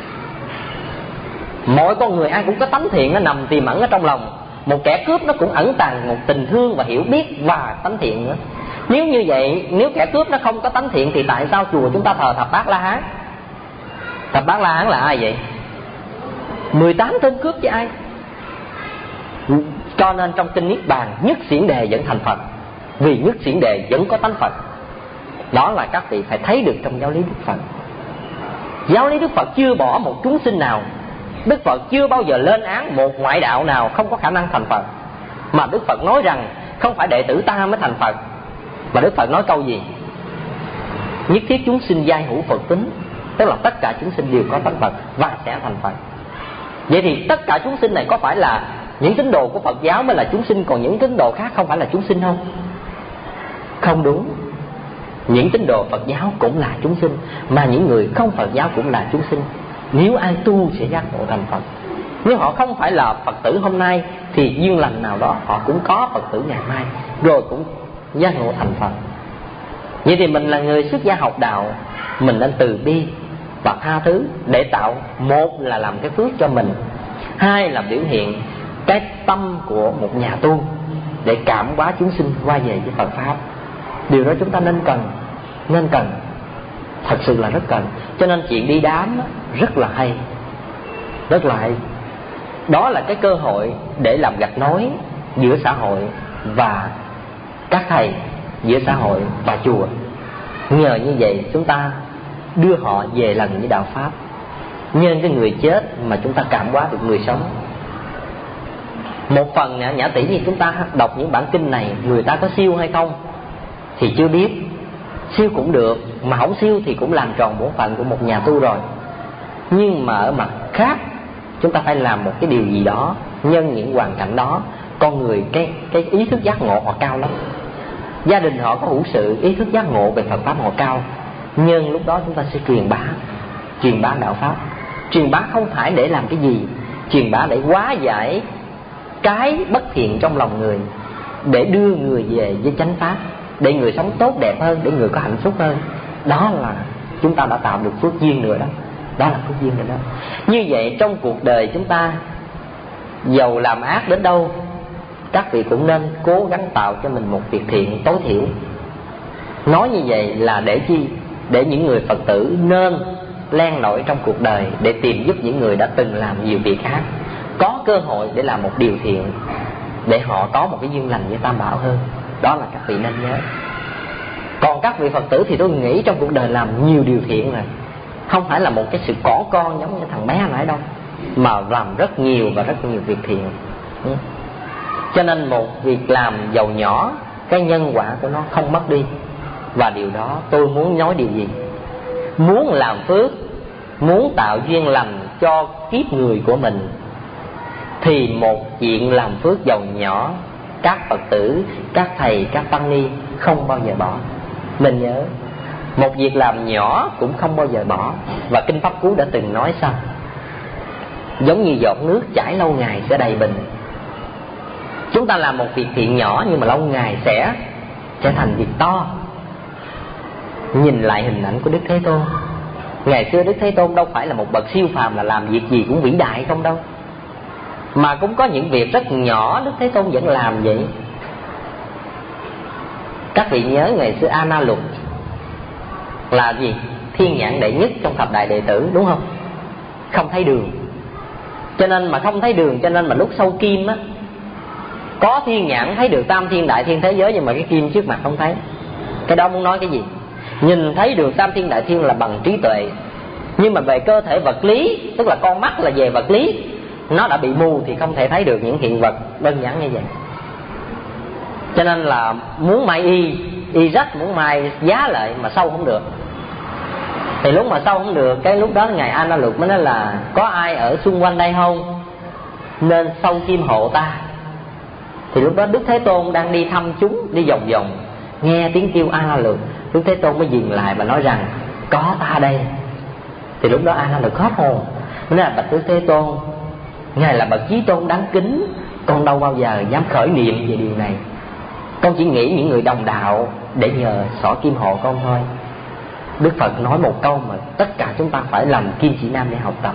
Mỗi con người ai cũng có tánh thiện nó nằm tiềm ẩn ở trong lòng. Một kẻ cướp nó cũng ẩn tàng một tình thương và hiểu biết và tánh thiện nữa. Nếu như vậy, nếu kẻ cướp nó không có tánh thiện thì tại sao chùa chúng ta thờ Thập Bát La Hán? Thập Bát La Hán là ai vậy? mười tám tên cướp chứ ai. Cho nên trong kinh Niết Bàn, nhất xiển đề vẫn thành Phật, vì nhất xiển đề vẫn có tánh Phật. Đó là các vị phải thấy được trong giáo lý Đức Phật. Giáo lý Đức Phật chưa bỏ một chúng sinh nào. Đức Phật chưa bao giờ lên án một ngoại đạo nào không có khả năng thành Phật. Mà Đức Phật nói rằng không phải đệ tử ta mới thành Phật. Mà Đức Phật nói câu gì? Nhất thiết chúng sinh giai hữu Phật tính. Tức là tất cả chúng sinh đều có tánh Phật và sẽ thành Phật. Vậy thì tất cả chúng sinh này có phải là những tín đồ của Phật giáo mới là chúng sinh, còn những tín đồ khác không phải là chúng sinh không? Không đúng. Những tín đồ Phật giáo cũng là chúng sinh, mà những người không Phật giáo cũng là chúng sinh. Nếu ai tu sẽ giác ngộ thành Phật. Nếu họ không phải là Phật tử hôm nay thì duyên lành nào đó họ cũng có Phật tử ngày mai, rồi cũng giác ngộ thành Phật. Vậy thì mình là người xuất gia học đạo, mình nên từ bi và tha thứ để tạo, một là làm cái phước cho mình, hai là biểu hiện cái tâm của một nhà tu để cảm hóa chúng sinh qua về với Phật Pháp. Điều đó chúng ta nên cần, nên cần, thật sự là rất cần. Cho nên chuyện đi đám rất là hay, rất là hay. Đó là cái cơ hội để làm gạch nối giữa xã hội và các thầy, giữa xã hội và chùa. Nhờ như vậy chúng ta đưa họ về lần với đạo Pháp. Nhân cái người chết mà chúng ta cảm hóa được người sống. Một phần Nhã Tỷ như chúng ta đọc những bản kinh này, người ta có siêu hay không thì chưa biết. Siêu cũng được, mà không siêu thì cũng làm tròn bổn phận của một nhà tu rồi. Nhưng mà ở mặt khác, chúng ta phải làm một cái điều gì đó. Nhân những hoàn cảnh đó, con người cái, cái ý thức giác ngộ họ cao lắm. Gia đình họ có hữu sự, ý thức giác ngộ về Phật Pháp họ cao. Nhân lúc đó chúng ta sẽ truyền bá, truyền bá đạo Pháp. Truyền bá không phải để làm cái gì, truyền bá để hóa giải cái bất thiện trong lòng người, để đưa người về với chánh Pháp, để người sống tốt đẹp hơn, để người có hạnh phúc hơn. Đó là chúng ta đã tạo được phước duyên nữa đó. Đó là phước duyên rồi đó. Như vậy trong cuộc đời chúng ta, dầu làm ác đến đâu, các vị cũng nên cố gắng tạo cho mình một việc thiện tối thiểu. Nói như vậy là để chi? Để những người Phật tử nên len lỏi trong cuộc đời, để tìm giúp những người đã từng làm nhiều việc ác, có cơ hội để làm một điều thiện, để họ có một cái duyên lành với Tam Bảo hơn. Đó là các vị nên nhớ. Còn các vị Phật tử thì tôi nghĩ trong cuộc đời làm nhiều điều thiện rồi, không phải là một cái sự cỏ con giống như thằng bé nãy đâu, mà làm rất nhiều và rất nhiều việc thiện. Cho nên một việc làm giàu nhỏ, cái nhân quả của nó không mất đi. Và điều đó tôi muốn nói điều gì? Muốn làm phước, muốn tạo duyên lành cho kiếp người của mình, thì một chuyện làm phước giàu nhỏ, các Phật tử, các thầy, các tăng ni không bao giờ bỏ. Nên nhớ, một việc làm nhỏ cũng không bao giờ bỏ. Và Kinh Pháp Cú đã từng nói sao? giống như giọt nước chảy lâu ngày sẽ đầy bình. Chúng ta làm một việc thiện nhỏ nhưng mà lâu ngày sẽ trở thành việc to. Nhìn lại hình ảnh của Đức Thế Tôn, ngày xưa Đức Thế Tôn đâu phải là một bậc siêu phàm là làm việc gì cũng vĩ đại không đâu, mà cũng có những việc rất nhỏ Đức Thế Tôn vẫn làm vậy. Các vị nhớ ngày xưa A Na Luật là gì? Thiên nhãn đệ nhất trong thập đại đệ tử, đúng không? Không thấy đường, cho nên mà không thấy đường, cho nên mà lúc sâu kim á, có thiên nhãn thấy được tam thiên đại thiên thế giới, nhưng mà cái kim trước mặt không thấy. Cái đó muốn nói cái gì? Nhìn thấy được tam thiên đại thiên là bằng trí tuệ, nhưng mà về cơ thể vật lý, tức là con mắt là về vật lý, nó đã bị mù thì không thể thấy được những hiện vật đơn giản như vậy. Cho nên là muốn mai y, y rách, muốn mai giá lợi mà sâu không được. Thì lúc mà sâu không được, cái lúc đó ngài A Na Luật mới nói là có ai ở xung quanh đây không, nên sâu kim hộ ta. Thì lúc đó Đức Thế Tôn đang đi thăm chúng, đi vòng vòng, nghe tiếng kêu A Na Luật, Đức Thế Tôn mới dừng lại và nói rằng có ta đây. Thì lúc đó A Na Luật hết hồn, mới nói là bạch Đức Thế Tôn, ngài là bậc chí tôn đáng kính, con đâu bao giờ dám khởi niệm về điều này. Con chỉ nghĩ những người đồng đạo để nhờ xỏ kim hộ con thôi. Đức Phật nói một câu mà tất cả chúng ta phải làm kim chỉ nam để học tập.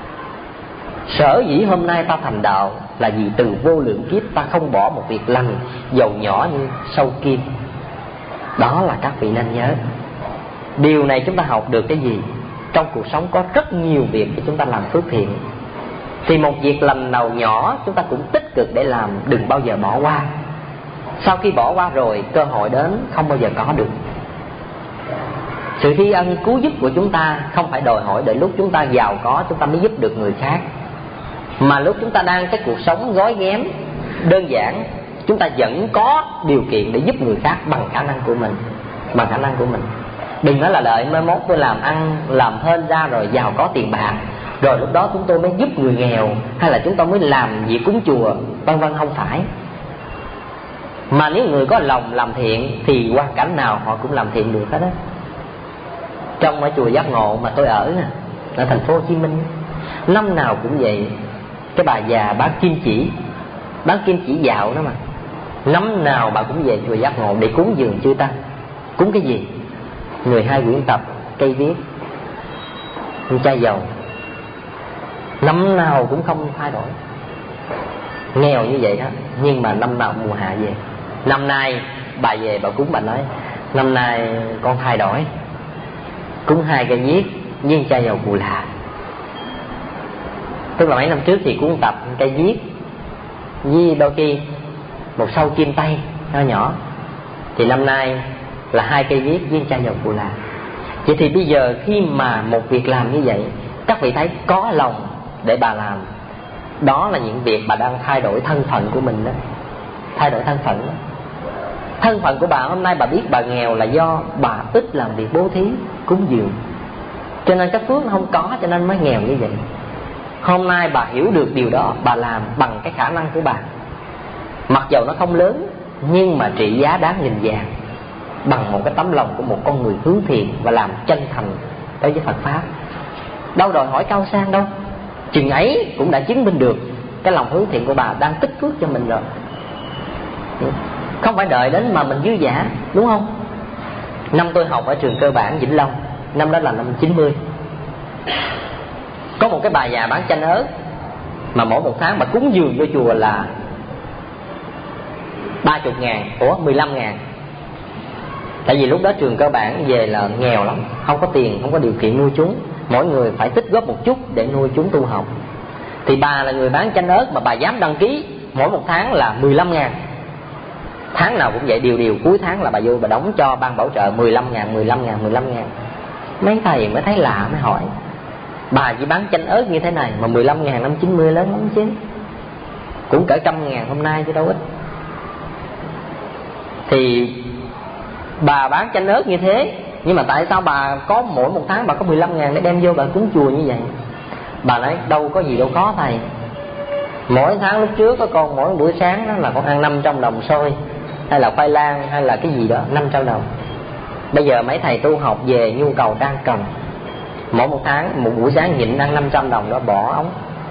Sở dĩ hôm nay ta thành đạo là vì từ vô lượng kiếp ta không bỏ một việc lành dầu nhỏ như sâu kim. Đó là các vị nên nhớ. Điều này chúng ta học được cái gì? Trong cuộc sống có rất nhiều việc để chúng ta làm phước thiện, thì một việc lành nào nhỏ chúng ta cũng tích cực để làm, đừng bao giờ bỏ qua. Sau khi bỏ qua rồi, cơ hội đến không bao giờ có được. Sự tri ân cứu giúp của chúng ta không phải đòi hỏi để lúc chúng ta giàu có chúng ta mới giúp được người khác, mà lúc chúng ta đang cái cuộc sống gói ghém đơn giản, chúng ta vẫn có điều kiện để giúp người khác bằng khả năng của mình. Bằng khả năng của mình. Đừng nói là đợi mai mốt tôi làm ăn, làm hên ra rồi giàu có tiền bạc, rồi lúc đó chúng tôi mới giúp người nghèo, hay là chúng tôi mới làm việc cúng chùa, vân vân. Không phải. Mà nếu người có lòng làm thiện thì hoàn cảnh nào họ cũng làm thiện được hết á. Trong ở chùa Giác Ngộ mà tôi ở nè, ở thành phố Hồ Chí Minh, năm nào cũng vậy. Cái bà già bán kim chỉ, bán kim chỉ dạo đó mà, năm nào bà cũng về chùa Giác Ngộ để cúng dường chư tăng. Cúng cái gì? Người hai quyển tập, cây viết, chai dầu. Năm nào cũng không thay đổi. Nghèo như vậy đó, nhưng mà năm nào mùa hạ về. Năm nay bà về bà cúng, bà nói năm nay con thay đổi, cúng hai cây viết với chai dầu Cù Là. Tức là mấy năm trước thì cúng tập cây viết với đôi khi một sâu kim tây nhỏ nhỏ, thì năm nay là hai cây viết với chai dầu Cù Là. Vậy thì bây giờ khi mà một việc làm như vậy, các vị thấy có lòng để bà làm, đó là những việc bà đang thay đổi thân phận của mình đó. Thay đổi thân phận đó. Thân phận của bà hôm nay bà biết bà nghèo là do bà ít làm việc bố thí, cúng dường, cho nên cái phước không có, cho nên mới nghèo như vậy. Hôm nay bà hiểu được điều đó, bà làm bằng cái khả năng của bà, mặc dầu nó không lớn nhưng mà trị giá đáng nghìn vàng, bằng một cái tấm lòng của một con người hướng thiện và làm chân thành đối với Phật pháp. Đâu đòi hỏi cao sang đâu, chừng ấy cũng đã chứng minh được cái lòng hướng thiện của bà đang tích phước cho mình rồi. Không phải đợi đến mà mình dư giả, đúng không? Năm tôi học ở trường cơ bản Vĩnh Long, năm đó là năm chín mươi, có một cái bà già bán chanh ớt, mà mỗi một tháng bà cúng dường cho chùa là ba mươi ngàn, ủa mười lăm ngàn. Tại vì lúc đó trường cơ bản về là nghèo lắm, không có tiền, không có điều kiện nuôi chúng, mỗi người phải tích góp một chút để nuôi chúng tu học. Thì bà là người bán chanh ớt mà bà dám đăng ký mỗi một tháng là mười lăm ngàn. Tháng nào cũng vậy, điều điều cuối tháng là bà vô bà đóng cho ban bảo trợ mười lăm ngàn, mười lăm ngàn, mười lăm ngàn. Mấy thầy mới thấy lạ, mới hỏi bà chỉ bán chanh ớt như thế này mà mười lăm ngàn năm chín mươi lớn lắm chứ, cũng cỡ trăm ngàn hôm nay chứ đâu ít. Thì bà bán chanh ớt như thế, nhưng mà tại sao bà có mỗi một tháng bà có mười lăm ngàn để đem vô bà cúng chùa như vậy? Bà nói đâu có gì đâu có thầy. Mỗi tháng lúc trước có con mỗi buổi sáng đó là con ăn năm trăm đồng xôi, hay là khoai lang, hay là cái gì đó, năm trăm đồng. Bây giờ mấy thầy tu học về nhu cầu đang cần, mỗi một tháng một buổi sáng nhịn ăn năm trăm đồng đó, bỏ ống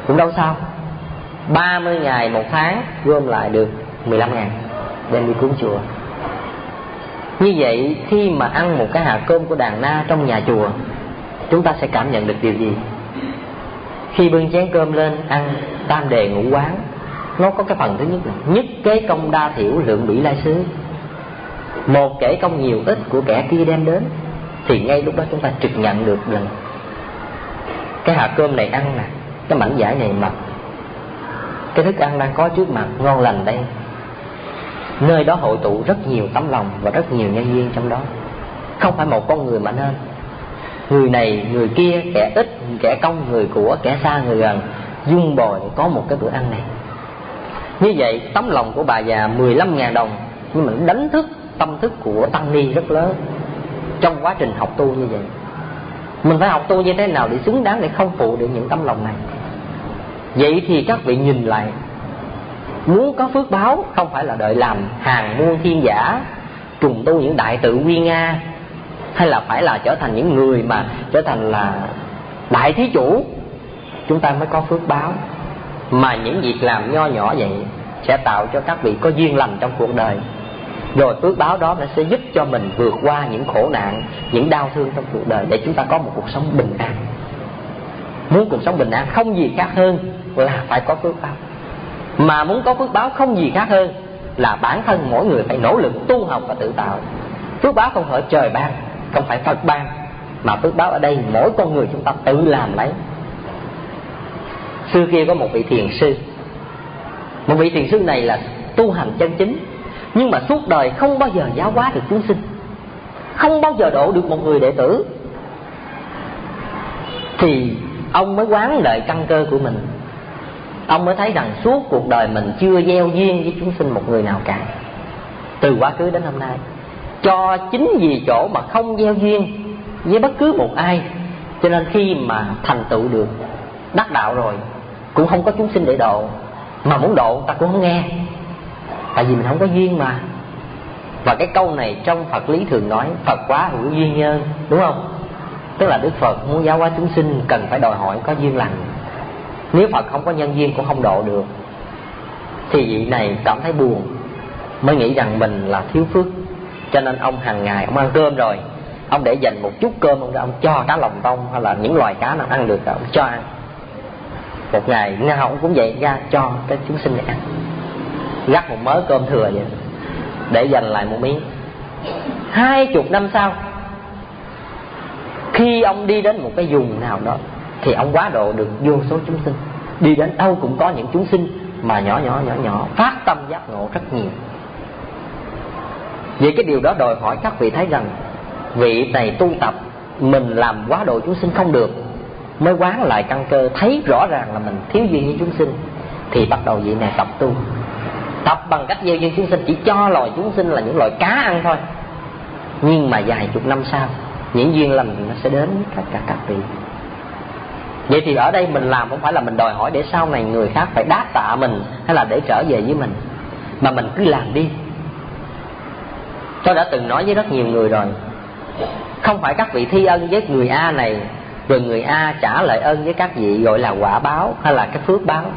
cũng đâu sao, ba mươi ngày một tháng gom lại được mười lăm ngàn đem đi cúng chùa. Như vậy khi mà ăn một cái hạt cơm của đàn na trong nhà chùa, chúng ta sẽ cảm nhận được điều gì? Khi bưng chén cơm lên ăn tam đề ngũ quán, nó có cái phần thứ nhất là nhất kế công đa thiểu lượng bỉ lai xứ. Một kể công nhiều ít của kẻ kia đem đến, thì ngay lúc đó chúng ta trực nhận được rằng cái hạt cơm này ăn nè, cái mảnh vải này mập, cái thức ăn đang có trước mặt ngon lành đây. Nơi đó hội tụ rất nhiều tấm lòng và rất nhiều nhân duyên trong đó. Không phải một con người mà nên, người này người kia, kẻ ít kẻ công, người của kẻ xa người gần, dung bồi để có một cái bữa ăn này. Như vậy tấm lòng của bà già mười lăm ngàn đồng, nhưng mà nó đánh thức tâm thức của tăng ni rất lớn trong quá trình học tu như vậy. Mình phải học tu như thế nào để xứng đáng để không phụ được những tấm lòng này. Vậy thì các vị nhìn lại, muốn có phước báo không phải là đợi làm hàng muôn thiên giả, trùng tu những đại tự quy nga, hay là phải là trở thành những người mà trở thành là đại thí chủ chúng ta mới có phước báo. Mà những việc làm nho nhỏ vậy sẽ tạo cho các vị có duyên lành trong cuộc đời. Rồi phước báo đó nó sẽ giúp cho mình vượt qua những khổ nạn, những đau thương trong cuộc đời, để chúng ta có một cuộc sống bình an. Muốn cuộc sống bình an không gì khác hơn là phải có phước báo. Mà muốn có phước báo không gì khác hơn là bản thân mỗi người phải nỗ lực tu học và tự tạo. Phước báo không phải trời ban, không phải Phật ban, mà phước báo ở đây mỗi con người chúng ta tự làm lấy. Xưa kia có một vị thiền sư. Một vị thiền sư này là tu hành chân chính, nhưng mà suốt đời không bao giờ giáo hóa được chúng sinh, không bao giờ độ được một người đệ tử. Thì ông mới quán lợi căn cơ của mình. Ông mới thấy rằng suốt cuộc đời mình chưa gieo duyên với chúng sinh một người nào cả, từ quá khứ đến hôm nay. Cho chính vì chỗ mà không gieo duyên với bất cứ một ai, cho nên khi mà thành tựu được đắc đạo rồi cũng không có chúng sinh để độ. Mà muốn độ ta cũng không nghe, tại vì mình không có duyên mà. Và cái câu này trong Phật lý thường nói Phật quá hữu duyên nhân, đúng không? Tức là Đức Phật muốn giáo hóa chúng sinh cần phải đòi hỏi có duyên lành. Nếu Phật không có nhân duyên cũng không độ được. Thì vị này cảm thấy buồn, mới nghĩ rằng mình là thiếu phước. Cho nên ông hàng ngày ông ăn cơm rồi, ông để dành một chút cơm ông ra, ông cho cá lòng tông hay là những loài cá nào ăn được ông cho ăn. Một ngày nào ông cũng vậy, ra cho cái chúng sinh này ăn, gắp một mớ cơm thừa vậy để dành lại một miếng. Hai chục năm sau, khi ông đi đến một cái vùng nào đó thì ông quá độ được vô số chúng sinh. Đi đến đâu cũng có những chúng sinh mà nhỏ nhỏ nhỏ nhỏ phát tâm giác ngộ rất nhiều. Vậy cái điều đó đòi hỏi các vị thấy rằng vị này tu tập, mình làm quá độ chúng sinh không được, mới quán lại căn cơ, thấy rõ ràng là mình thiếu duyên với chúng sinh, thì bắt đầu vị này tập tu. Tập bằng cách gieo duyên chúng sinh, chỉ cho loài chúng sinh là những loài cá ăn thôi. Nhưng mà vài chục năm sau, những duyên lành nó sẽ đến tất cả các vị. Vậy thì ở đây mình làm không phải là mình đòi hỏi để sau này người khác phải đáp tạ mình, hay là để trở về với mình, mà mình cứ làm đi. Tôi đã từng nói với rất nhiều người rồi, không phải các vị thi ân với người A này, rồi người A trả lại ơn với các vị gọi là quả báo hay là cái phước báo.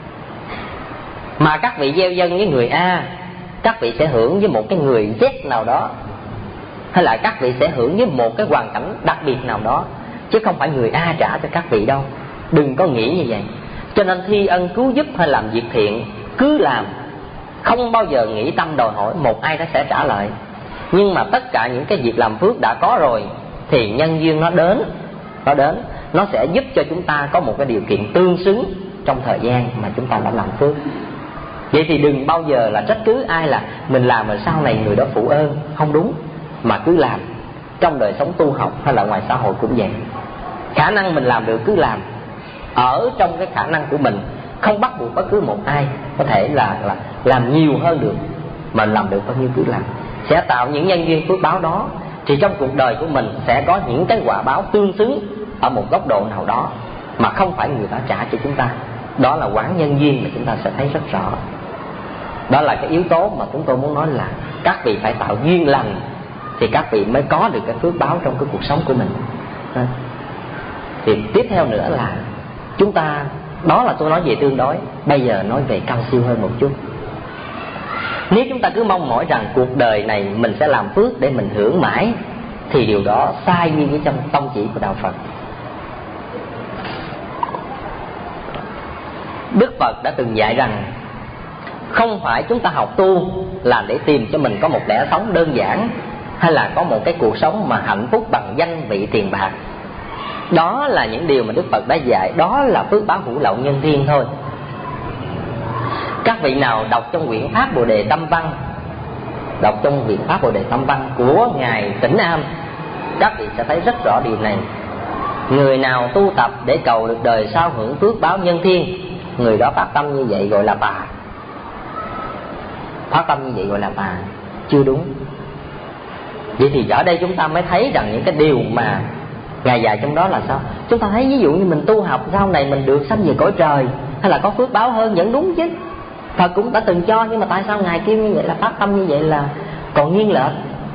Mà các vị gieo dân với người A, các vị sẽ hưởng với một cái người Z nào đó, hay là các vị sẽ hưởng với một cái hoàn cảnh đặc biệt nào đó, chứ không phải người A trả cho các vị đâu. Đừng có nghĩ như vậy. Cho nên thi ân cứu giúp hay làm việc thiện cứ làm, không bao giờ nghĩ tâm đòi hỏi một ai đó sẽ trả lại. Nhưng mà tất cả những cái việc làm phước đã có rồi thì nhân duyên nó đến, nó đến, nó sẽ giúp cho chúng ta có một cái điều kiện tương xứng trong thời gian mà chúng ta đã làm phước. Vậy thì đừng bao giờ là trách cứ ai là mình làm rồi sau này người đó phụ ơn, không đúng. Mà cứ làm, trong đời sống tu học hay là ngoài xã hội cũng vậy. Khả năng mình làm được cứ làm, ở trong cái khả năng của mình, không bắt buộc bất cứ một ai có thể là, là làm nhiều hơn được, mà làm được bao nhiêu cứ làm, sẽ tạo những nhân duyên phước báo đó. Thì trong cuộc đời của mình sẽ có những cái quả báo tương xứng ở một góc độ nào đó mà không phải người ta trả cho chúng ta. Đó là quán nhân duyên mà chúng ta sẽ thấy rất rõ. Đó là cái yếu tố mà chúng tôi muốn nói là các vị phải tạo duyên lành thì các vị mới có được cái phước báo trong cái cuộc sống của mình. Thì tiếp theo nữa là chúng ta Đó là tôi nói về tương đối. Bây giờ nói về cao siêu hơn một chút. Nếu chúng ta cứ mong mỏi rằng cuộc đời này mình sẽ làm phước để mình hưởng mãi, thì điều đó sai như với trong tông chỉ của đạo Phật. Đức Phật đã từng dạy rằng không phải chúng ta học tu là để tìm cho mình có một lẽ sống đơn giản, hay là có một cái cuộc sống mà hạnh phúc bằng danh vị tiền bạc. Đó là những điều mà Đức Phật đã dạy, đó là phước báo hữu lậu nhân thiên thôi. Các vị nào đọc trong quyển Pháp Bồ Đề Tâm Văn, đọc trong quyển Pháp Bồ Đề Tâm Văn của Ngài Tĩnh Am, các vị sẽ thấy rất rõ điều này. Người nào tu tập để cầu được đời sau hưởng phước báo nhân thiên, người đó phát tâm như vậy gọi là tà. Phát tâm như vậy gọi là tà, chưa đúng. Vậy thì ở đây chúng ta mới thấy rằng những cái điều mà Ngài dạy trong đó là sao? Chúng ta thấy ví dụ như mình tu học sau này mình được sanh về cõi trời, hay là có phước báo hơn, vẫn đúng chứ. Phật cũng đã từng cho, nhưng mà tại sao Ngài kêu như vậy là phát tâm như vậy là còn nghiêng lệch?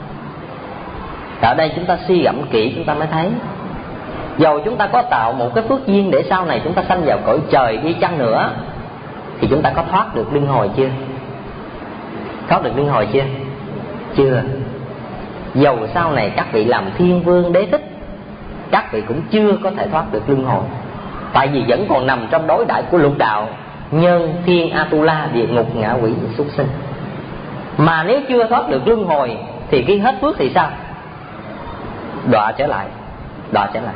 Ở đây chúng ta suy gẫm kỹ chúng ta mới thấy, dầu chúng ta có tạo một cái phước duyên để sau này chúng ta sanh vào cõi trời đi chăng nữa, thì chúng ta có thoát được luân hồi chưa? Thoát được luân hồi chưa? Chưa. Dầu sau này các vị làm thiên vương đế thích, các vị cũng chưa có thể thoát được luân hồi. Tại vì vẫn còn nằm trong đối đãi của lục đạo, nhân, thiên, Atula, địa ngục, ngạ quỷ, súc sinh. Mà nếu chưa thoát được luân hồi thì khi hết phước thì sao? Đọa trở lại, đọa trở lại.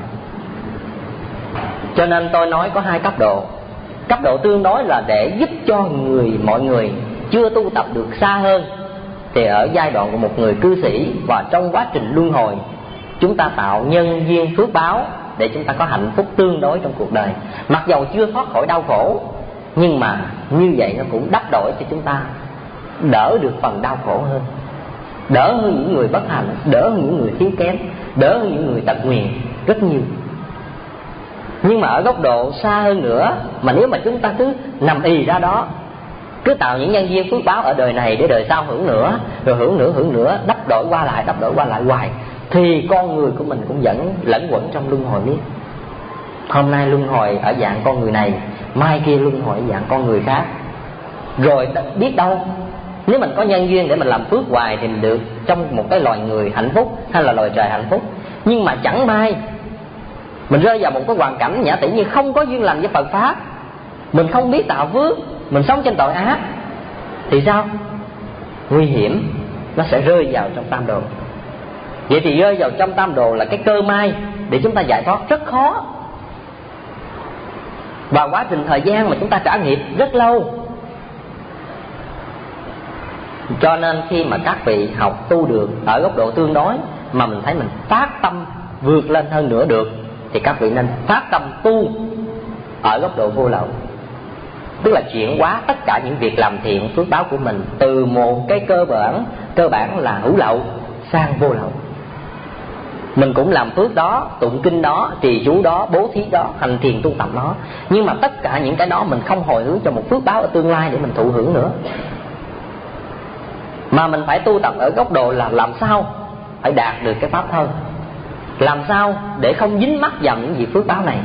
Cho nên tôi nói có hai cấp độ. Cấp độ tương đối là để giúp cho người mọi người chưa tu tập được xa hơn, thì ở giai đoạn của một người cư sĩ, và trong quá trình luân hồi chúng ta tạo nhân duyên phước báo để chúng ta có hạnh phúc tương đối trong cuộc đời. Mặc dầu chưa thoát khỏi đau khổ, nhưng mà như vậy nó cũng đắp đổi cho chúng ta đỡ được phần đau khổ hơn, đỡ hơn những người bất hạnh, đỡ hơn những người thiếu kém, đỡ hơn những người tật nguyền rất nhiều. Nhưng mà ở góc độ xa hơn nữa, mà nếu mà chúng ta cứ nằm ì ra đó, cứ tạo những nhân duyên phước báo ở đời này để đời sau hưởng nữa, rồi hưởng nữa hưởng nữa, đắp đổi qua lại, đắp đổi qua lại hoài, thì con người của mình cũng vẫn lẫn quẩn trong luân hồi biết. Hôm nay luân hồi ở dạng con người này, mai kia luân hồi ở dạng con người khác. Rồi biết đâu nếu mình có nhân duyên để mình làm phước hoài thì mình được trong một cái loài người hạnh phúc, hay là loài trời hạnh phúc. Nhưng mà chẳng may mình rơi vào một cái hoàn cảnh nhã tỷ như không có duyên lành với Phật Pháp, mình không biết tạo phước, mình sống trên tội ác, thì sao? Nguy hiểm, nó sẽ rơi vào trong tam đồ. Vậy thì rơi vào trong tam đồ là cái cơ may để chúng ta giải thoát rất khó. Và quá trình thời gian mà chúng ta trả nghiệp rất lâu. Cho nên khi mà các vị học tu được ở góc độ tương đối, mà mình thấy mình phát tâm vượt lên hơn nữa được, thì các vị nên phát tâm tu ở góc độ vô lậu. Tức là chuyển hóa tất cả những việc làm thiện phước báo của mình từ một cái cơ bản cơ bản là hữu lậu sang vô lậu. Mình cũng làm phước đó, tụng kinh đó, trì chú đó, bố thí đó, hành thiền tu tập đó, nhưng mà tất cả những cái đó mình không hồi hướng cho một phước báo ở tương lai để mình thụ hưởng nữa. Mà mình phải tu tập ở góc độ là làm sao phải đạt được cái pháp thân, làm sao để không dính mắc vào những việc phước báo này.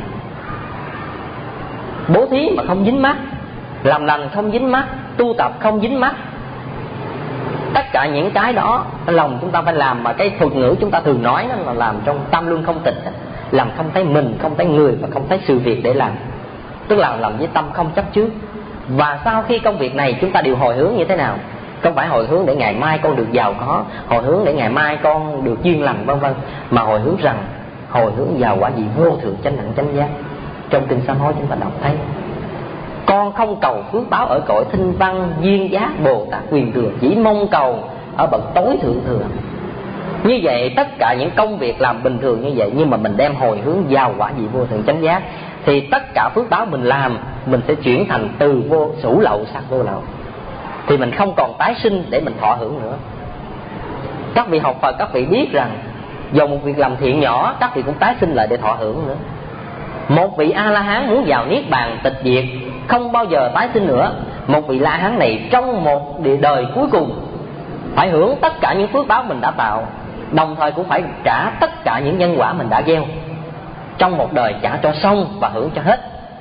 Bố thí mà không dính mắc, làm lành không dính mắc, tu tập không dính mắc. Tất cả những cái đó lòng chúng ta phải làm, mà cái thuật ngữ chúng ta thường nói đó là làm trong tam luân không tịch, làm không thấy mình, không thấy người và không thấy sự việc để làm. Tức là làm với tâm không chấp trước. Và sau khi công việc này chúng ta đều hồi hướng như thế nào? Không phải hồi hướng để ngày mai con được giàu có, hồi hướng để ngày mai con được duyên lành vân vân, mà hồi hướng rằng hồi hướng vào quả gì vô thượng chánh đẳng chánh giác. Trong kinh Sám Hối chúng ta đọc thấy con không cầu phước báo ở cõi thinh văn duyên giác Bồ Tát quyền thừa, chỉ mong cầu ở bậc tối thượng thừa. Như vậy tất cả những công việc làm bình thường như vậy, nhưng mà mình đem hồi hướng vào quả vị vô thượng chánh giác, thì tất cả phước báo mình làm mình sẽ chuyển thành từ vô sủ lậu sang vô lậu, thì mình không còn tái sinh để mình thọ hưởng nữa. Các vị học Phật, các vị biết rằng dù một việc làm thiện nhỏ, các vị cũng tái sinh lại để thọ hưởng nữa. Một vị A-la-hán muốn vào niết bàn tịch diệt, không bao giờ tái sinh nữa. Một vị La-hán này trong một đời cuối cùng phải hưởng tất cả những phước báo mình đã tạo, đồng thời cũng phải trả tất cả những nhân quả mình đã gieo. Trong một đời trả cho xong và hưởng cho hết.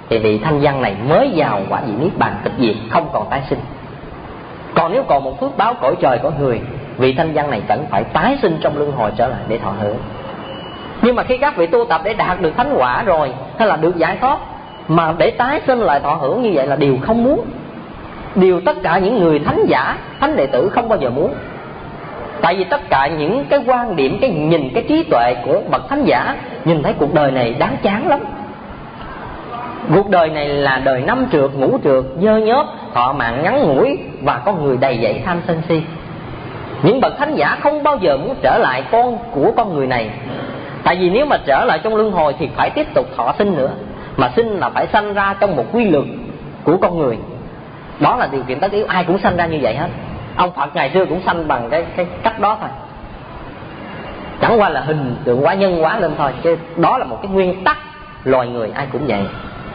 thì vị thanh văn này mới vào quả vị niết bàn tịch diệt, không còn tái sinh. Còn nếu còn một phước báo cõi trời cõi người, vị thanh văn này vẫn phải tái sinh trong luân hồi trở lại để thọ hưởng. Nhưng mà khi các vị tu tập để đạt được thánh quả rồi, hay là được giải thoát, mà để tái sinh lại thọ hưởng như vậy là điều không muốn, điều tất cả những người thánh giả, thánh đệ tử không bao giờ muốn. Tại vì tất cả những cái quan điểm, cái nhìn, cái trí tuệ của bậc thánh giả nhìn thấy cuộc đời này đáng chán lắm. Cuộc đời này là đời năm trượt, ngũ trượt, dơ nhớp, thọ mạng ngắn ngủi và có người đầy dẫy tham sân si. Những bậc thánh giả không bao giờ muốn trở lại con của con người này. Tại vì nếu mà trở lại trong luân hồi thì phải tiếp tục thọ sinh nữa, mà sinh là phải sanh ra trong một quy luật của con người. Đó là điều kiện tất yếu, ai cũng sanh ra như vậy hết. Ông Phật ngày xưa cũng sanh bằng cái, cái cách đó thôi, chẳng qua là hình tượng quá, nhân hóa lên thôi, chứ đó là một cái nguyên tắc loài người ai cũng vậy.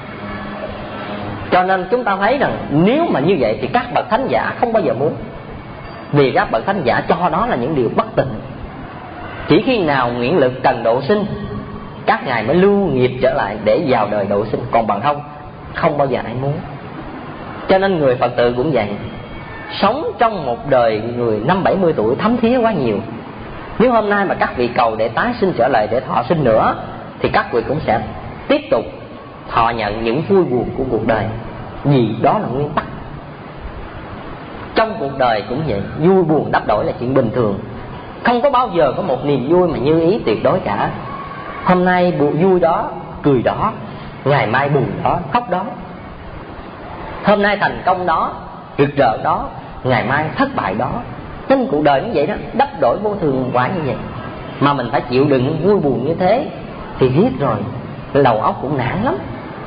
Cho nên chúng ta thấy rằng nếu mà như vậy thì các bậc thánh giả không bao giờ muốn, vì các bậc thánh giả cho đó là những điều bất tịnh. Chỉ khi nào nguyện lực cần độ sinh, các ngài mới lưu nghiệp trở lại để vào đời độ sinh, còn bằng không không bao giờ ai muốn. Cho nên người Phật tử cũng vậy, sống trong một đời người năm bảy mươi tuổi thấm thía quá nhiều. Nếu hôm nay mà các vị cầu để tái sinh trở lại để thọ sinh nữa, thì các vị cũng sẽ tiếp tục thọ nhận những vui buồn của cuộc đời, vì đó là nguyên tắc. Trong cuộc đời cũng vậy, vui buồn đắp đổi là chuyện bình thường, không có bao giờ có một niềm vui mà như ý tuyệt đối cả. Hôm nay buồn vui đó, cười đó, ngày mai buồn đó, khóc đó. Hôm nay thành công đó, rực rỡ đó, ngày mai thất bại đó. Nên cuộc đời như vậy đó, đắp đổi vô thường quả như vậy. Mà mình phải chịu đựng vui buồn như thế thì biết rồi, đầu óc cũng nản lắm,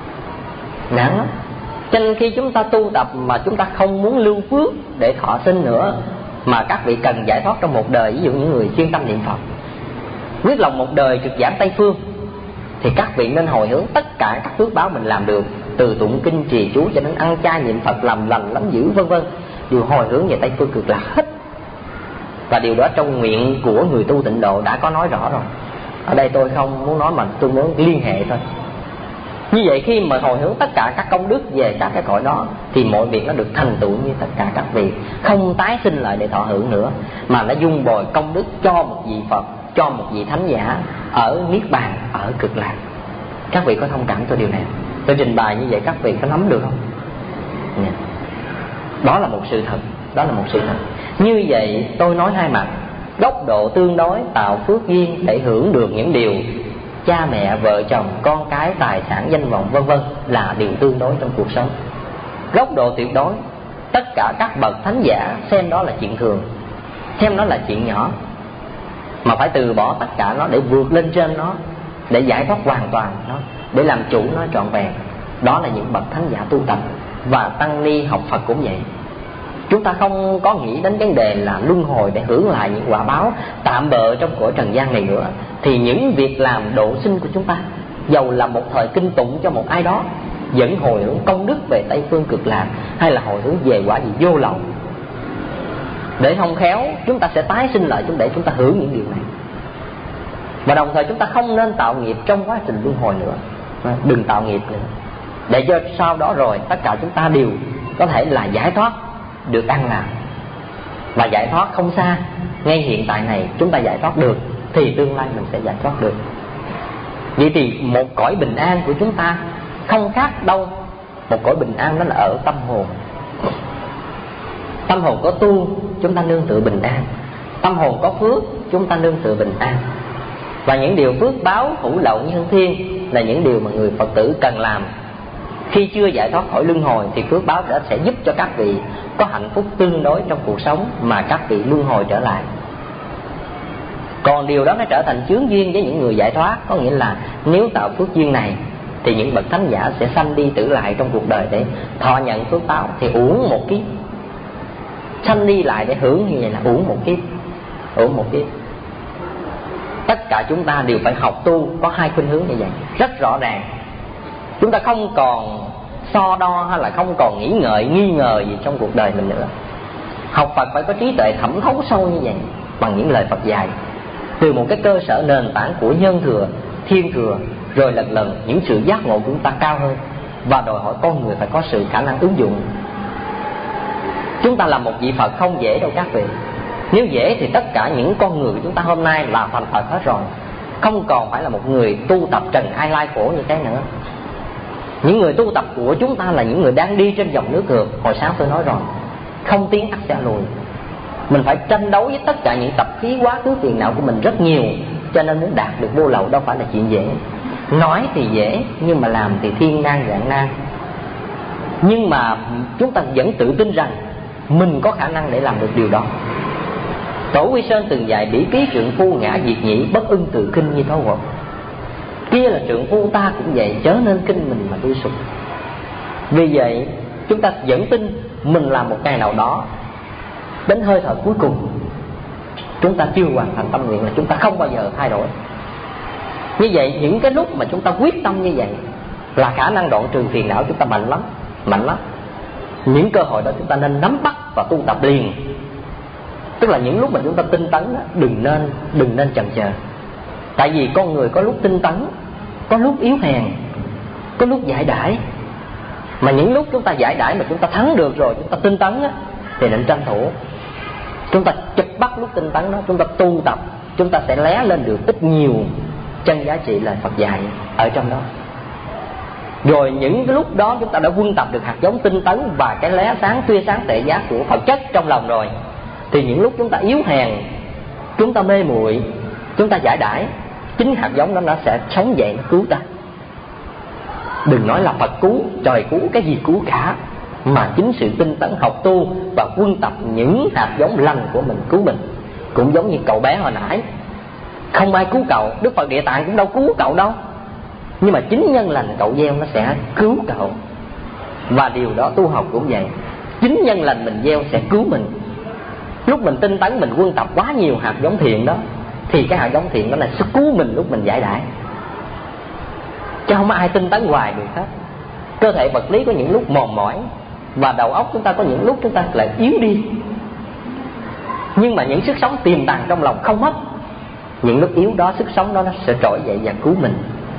nản lắm. Cho nên khi chúng ta tu tập mà chúng ta không muốn lưu phước để thọ sinh nữa, mà các vị cần giải thoát trong một đời, ví dụ những người chuyên tâm niệm Phật, quyết lòng một đời trực giảng Tây Phương, thì các vị nên hồi hướng tất cả các phước báo mình làm được, từ tụng kinh trì chú cho đến ăn chay niệm Phật, làm lành lắm dữ vân vân, đều hồi hướng về Tây Phương Cực Lạc hết. Và điều đó trong nguyện của người tu tịnh độ đã có nói rõ rồi. Ở đây tôi không muốn nói mà tôi muốn liên hệ thôi. Như vậy khi mà hồi hướng tất cả các công đức về các cái cõi đó, thì mọi việc nó được thành tựu như tất cả các vị, không tái sinh lại để thọ hưởng nữa, mà nó dung bồi công đức cho một vị Phật, cho một vị thánh giả ở Niết Bàn, ở Cực Lạc. Các vị có thông cảm cho điều này? Tôi trình bày như vậy các vị có nắm được không? Yeah. Đó là một sự thật, đó là một sự thật. Như vậy tôi nói hai mặt, góc độ tương đối tạo phước duyên để hưởng được những điều cha mẹ, vợ chồng, con cái, tài sản, danh vọng vân vân là điều tương đối trong cuộc sống. Góc độ tuyệt đối, tất cả các bậc thánh giả xem đó là chuyện thường, xem đó là chuyện nhỏ, mà phải từ bỏ tất cả nó để vượt lên trên nó, để giải thoát hoàn toàn nó, để làm chủ nó trọn vẹn. Đó là những bậc thánh giả tu tập. Và tăng ni học Phật cũng vậy. Chúng ta không có nghĩ đến vấn đề là luân hồi để hưởng lại những quả báo tạm bợ trong cõi trần gian này nữa, thì những việc làm độ sinh của chúng ta, dầu là một thời kinh tụng cho một ai đó, vẫn hồi hướng công đức về Tây Phương Cực Lạc, hay là hồi hướng về quả gì vô lậu. Để không khéo chúng ta sẽ tái sinh lại để chúng ta hưởng những điều này. Và đồng thời chúng ta không nên tạo nghiệp trong quá trình luân hồi nữa. Đừng tạo nghiệp nữa, để cho sau đó rồi tất cả chúng ta đều có thể là giải thoát, được an lạc. Và giải thoát không xa, ngay hiện tại này chúng ta giải thoát được, thì tương lai mình sẽ giải thoát được. Vậy thì một cõi bình an của chúng ta không khác đâu. Một cõi bình an đó là ở tâm hồn. Tâm hồn có tu, chúng ta nương tựa bình an. Tâm hồn có phước, chúng ta nương tựa bình an. Và những điều phước báo hữu lậu như hương thiên là những điều mà người Phật tử cần làm. Khi chưa giải thoát khỏi luân hồi thì phước báo đó sẽ giúp cho các vị có hạnh phúc tương đối trong cuộc sống mà các vị luân hồi trở lại. Còn điều đó nó trở thành chướng duyên với những người giải thoát. Có nghĩa là nếu tạo phước duyên này thì những bậc thánh giả sẽ sanh đi tử lại trong cuộc đời để thọ nhận phước báo, thì uổng một kiếp. Sanh đi lại để hưởng như vậy là uổng một kiếp, uổng một kiếp. Tất cả chúng ta đều phải học tu có hai khuynh hướng như vậy, rất rõ ràng. Chúng ta không còn so đo hay là không còn nghĩ ngợi, nghi ngờ gì trong cuộc đời mình nữa. Học Phật phải có trí tuệ thẩm thấu sâu như vậy, bằng những lời Phật dạy, từ một cái cơ sở nền tảng của nhân thừa, thiên thừa, rồi lần lần những sự giác ngộ của chúng ta cao hơn. và đòi hỏi con người phải có sự khả năng ứng dụng. Chúng ta làm một vị Phật không dễ đâu các vị. Nếu dễ thì tất cả những con người chúng ta hôm nay là thành Phật hết rồi, không còn phải là một người tu tập trần ai lai khổ như thế nữa. Những người tu tập của chúng ta là những người đang đi trên dòng nước ngược. Hồi sáng tôi nói rồi, không tiến ắt sẽ lùi. Mình phải tranh đấu với tất cả những tập khí quá khứ phiền não của mình rất nhiều, cho nên muốn đạt được vô lậu đâu phải là chuyện dễ. Nói thì dễ, nhưng mà làm thì thiên nan vạn nan. Nhưng mà chúng ta vẫn tự tin rằng mình có khả năng để làm được điều đó. Tổ Quy Sơn từng dạy: bỉ ký trượng phu ngã diệt nhĩ, bất ưng tự kinh như thấu vật. Kia là trượng phu, ta cũng vậy, chớ nên kinh mình mà tôi sụp. Vì vậy chúng ta vẫn tin mình làm một ngày nào đó, đến hơi thở cuối cùng chúng ta chưa hoàn thành tâm nguyện, là chúng ta không bao giờ thay đổi. Như vậy những cái lúc mà chúng ta quyết tâm như vậy là khả năng đoạn trừ phiền não chúng ta mạnh lắm, mạnh lắm. Những cơ hội đó chúng ta nên nắm bắt và tu tập liền. Tức là những lúc mà chúng ta tinh tấn, đừng nên đừng nên chần chờ. Tại vì con người có lúc tinh tấn, có lúc yếu hèn, có lúc giải đãi. Mà những lúc chúng ta giải đãi mà chúng ta thắng được rồi, chúng ta tinh tấn á, thì nên tranh thủ. Chúng ta chụp bắt lúc tinh tấn đó, chúng ta tu tập, chúng ta sẽ lé lên được ít nhiều chân giá trị lời Phật dạy ở trong đó. Rồi những cái lúc đó chúng ta đã quân tập được hạt giống tinh tấn và cái lé sáng tươi sáng tệ giác của Phật chất trong lòng rồi, thì những lúc chúng ta yếu hèn, chúng ta mê muội, chúng ta giải đãi, chính hạt giống đó nó sẽ sống dậy, nó cứu ta. Đừng nói là Phật cứu, trời cứu, cái gì cứu cả, mà chính sự tinh tấn học tu và quân tập những hạt giống lành của mình cứu mình. Cũng giống như cậu bé hồi nãy, không ai cứu cậu, Đức Phật Địa Tạng cũng đâu cứu cậu đâu, nhưng mà chính nhân lành cậu gieo nó sẽ cứu cậu. Và điều đó tu học cũng vậy, chính nhân lành mình gieo sẽ cứu mình. Lúc mình tinh tấn, mình quân tập quá nhiều hạt giống thiện đó, thì cái hạt giống thiện đó là sẽ cứu mình lúc mình giải đãi. Chứ không ai tinh tấn hoài được hết. Cơ thể vật lý có những lúc mòn mỏi, và đầu óc chúng ta có những lúc chúng ta lại yếu đi. Nhưng mà những sức sống tiềm tàng trong lòng không mất. Những lúc yếu đó, sức sống đó nó sẽ trỗi dậy và cứu mình.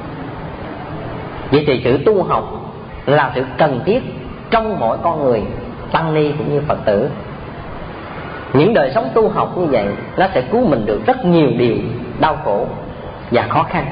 Vậy thì sự tu học là sự cần thiết trong mỗi con người, tăng ni cũng như Phật tử. Những đời sống tu học như vậy, nó sẽ cứu mình được rất nhiều điều đau khổ và khó khăn.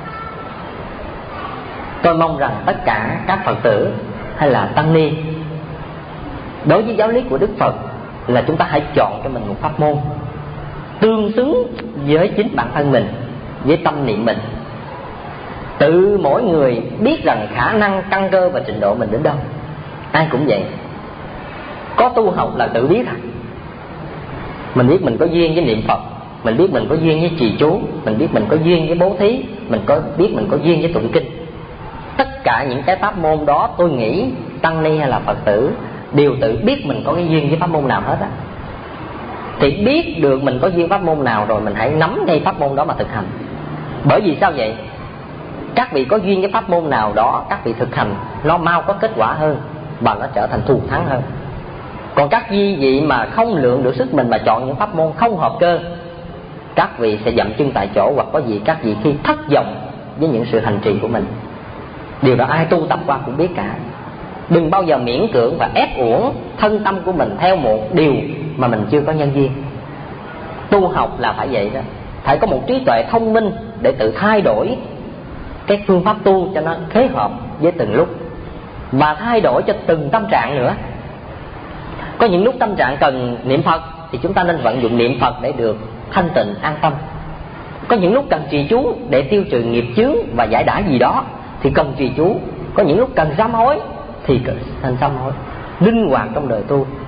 Tôi mong rằng tất cả các Phật tử hay là tăng ni, đối với giáo lý của Đức Phật, là chúng ta hãy chọn cho mình một pháp môn tương xứng với chính bản thân mình, với tâm niệm mình. Tự mỗi người biết rằng khả năng, căn cơ và trình độ mình đến đâu. Ai cũng vậy. Có tu học là tự biết à. Mình biết mình có duyên với niệm Phật, mình biết mình có duyên với trì chú, mình biết mình có duyên với bố thí, mình có biết mình có duyên với tụng kinh. Tất cả những cái pháp môn đó, tôi nghĩ tăng ni hay là Phật tử đều tự biết mình có cái duyên với pháp môn nào hết á. Thì biết được mình có duyên pháp môn nào rồi, mình hãy nắm ngay pháp môn đó mà thực hành. Bởi vì sao vậy? Các vị có duyên với pháp môn nào đó, các vị thực hành nó mau có kết quả hơn và nó trở thành thù thắng hơn. Còn các vị vị mà không lượng được sức mình mà chọn những pháp môn không hợp cơ, các vị sẽ dậm chân tại chỗ, hoặc có gì các vị khi thất vọng với những sự hành trì của mình. Điều đó ai tu tập qua cũng biết cả. Đừng bao giờ miễn cưỡng và ép uổng thân tâm của mình theo một điều mà mình chưa có nhân duyên. Tu học là phải vậy đó, phải có một trí tuệ thông minh để tự thay đổi cái phương pháp tu cho nó phối hợp với từng lúc, và thay đổi cho từng tâm trạng nữa. Có những lúc tâm trạng cần niệm Phật thì chúng ta nên vận dụng niệm Phật để được thanh tịnh, an tâm. Có những lúc cần trì chú để tiêu trừ nghiệp chướng và giải đãi gì đó thì cần trì chú. Có những lúc cần sám hối thì cần sám hối. Linh hoạt trong đời tu.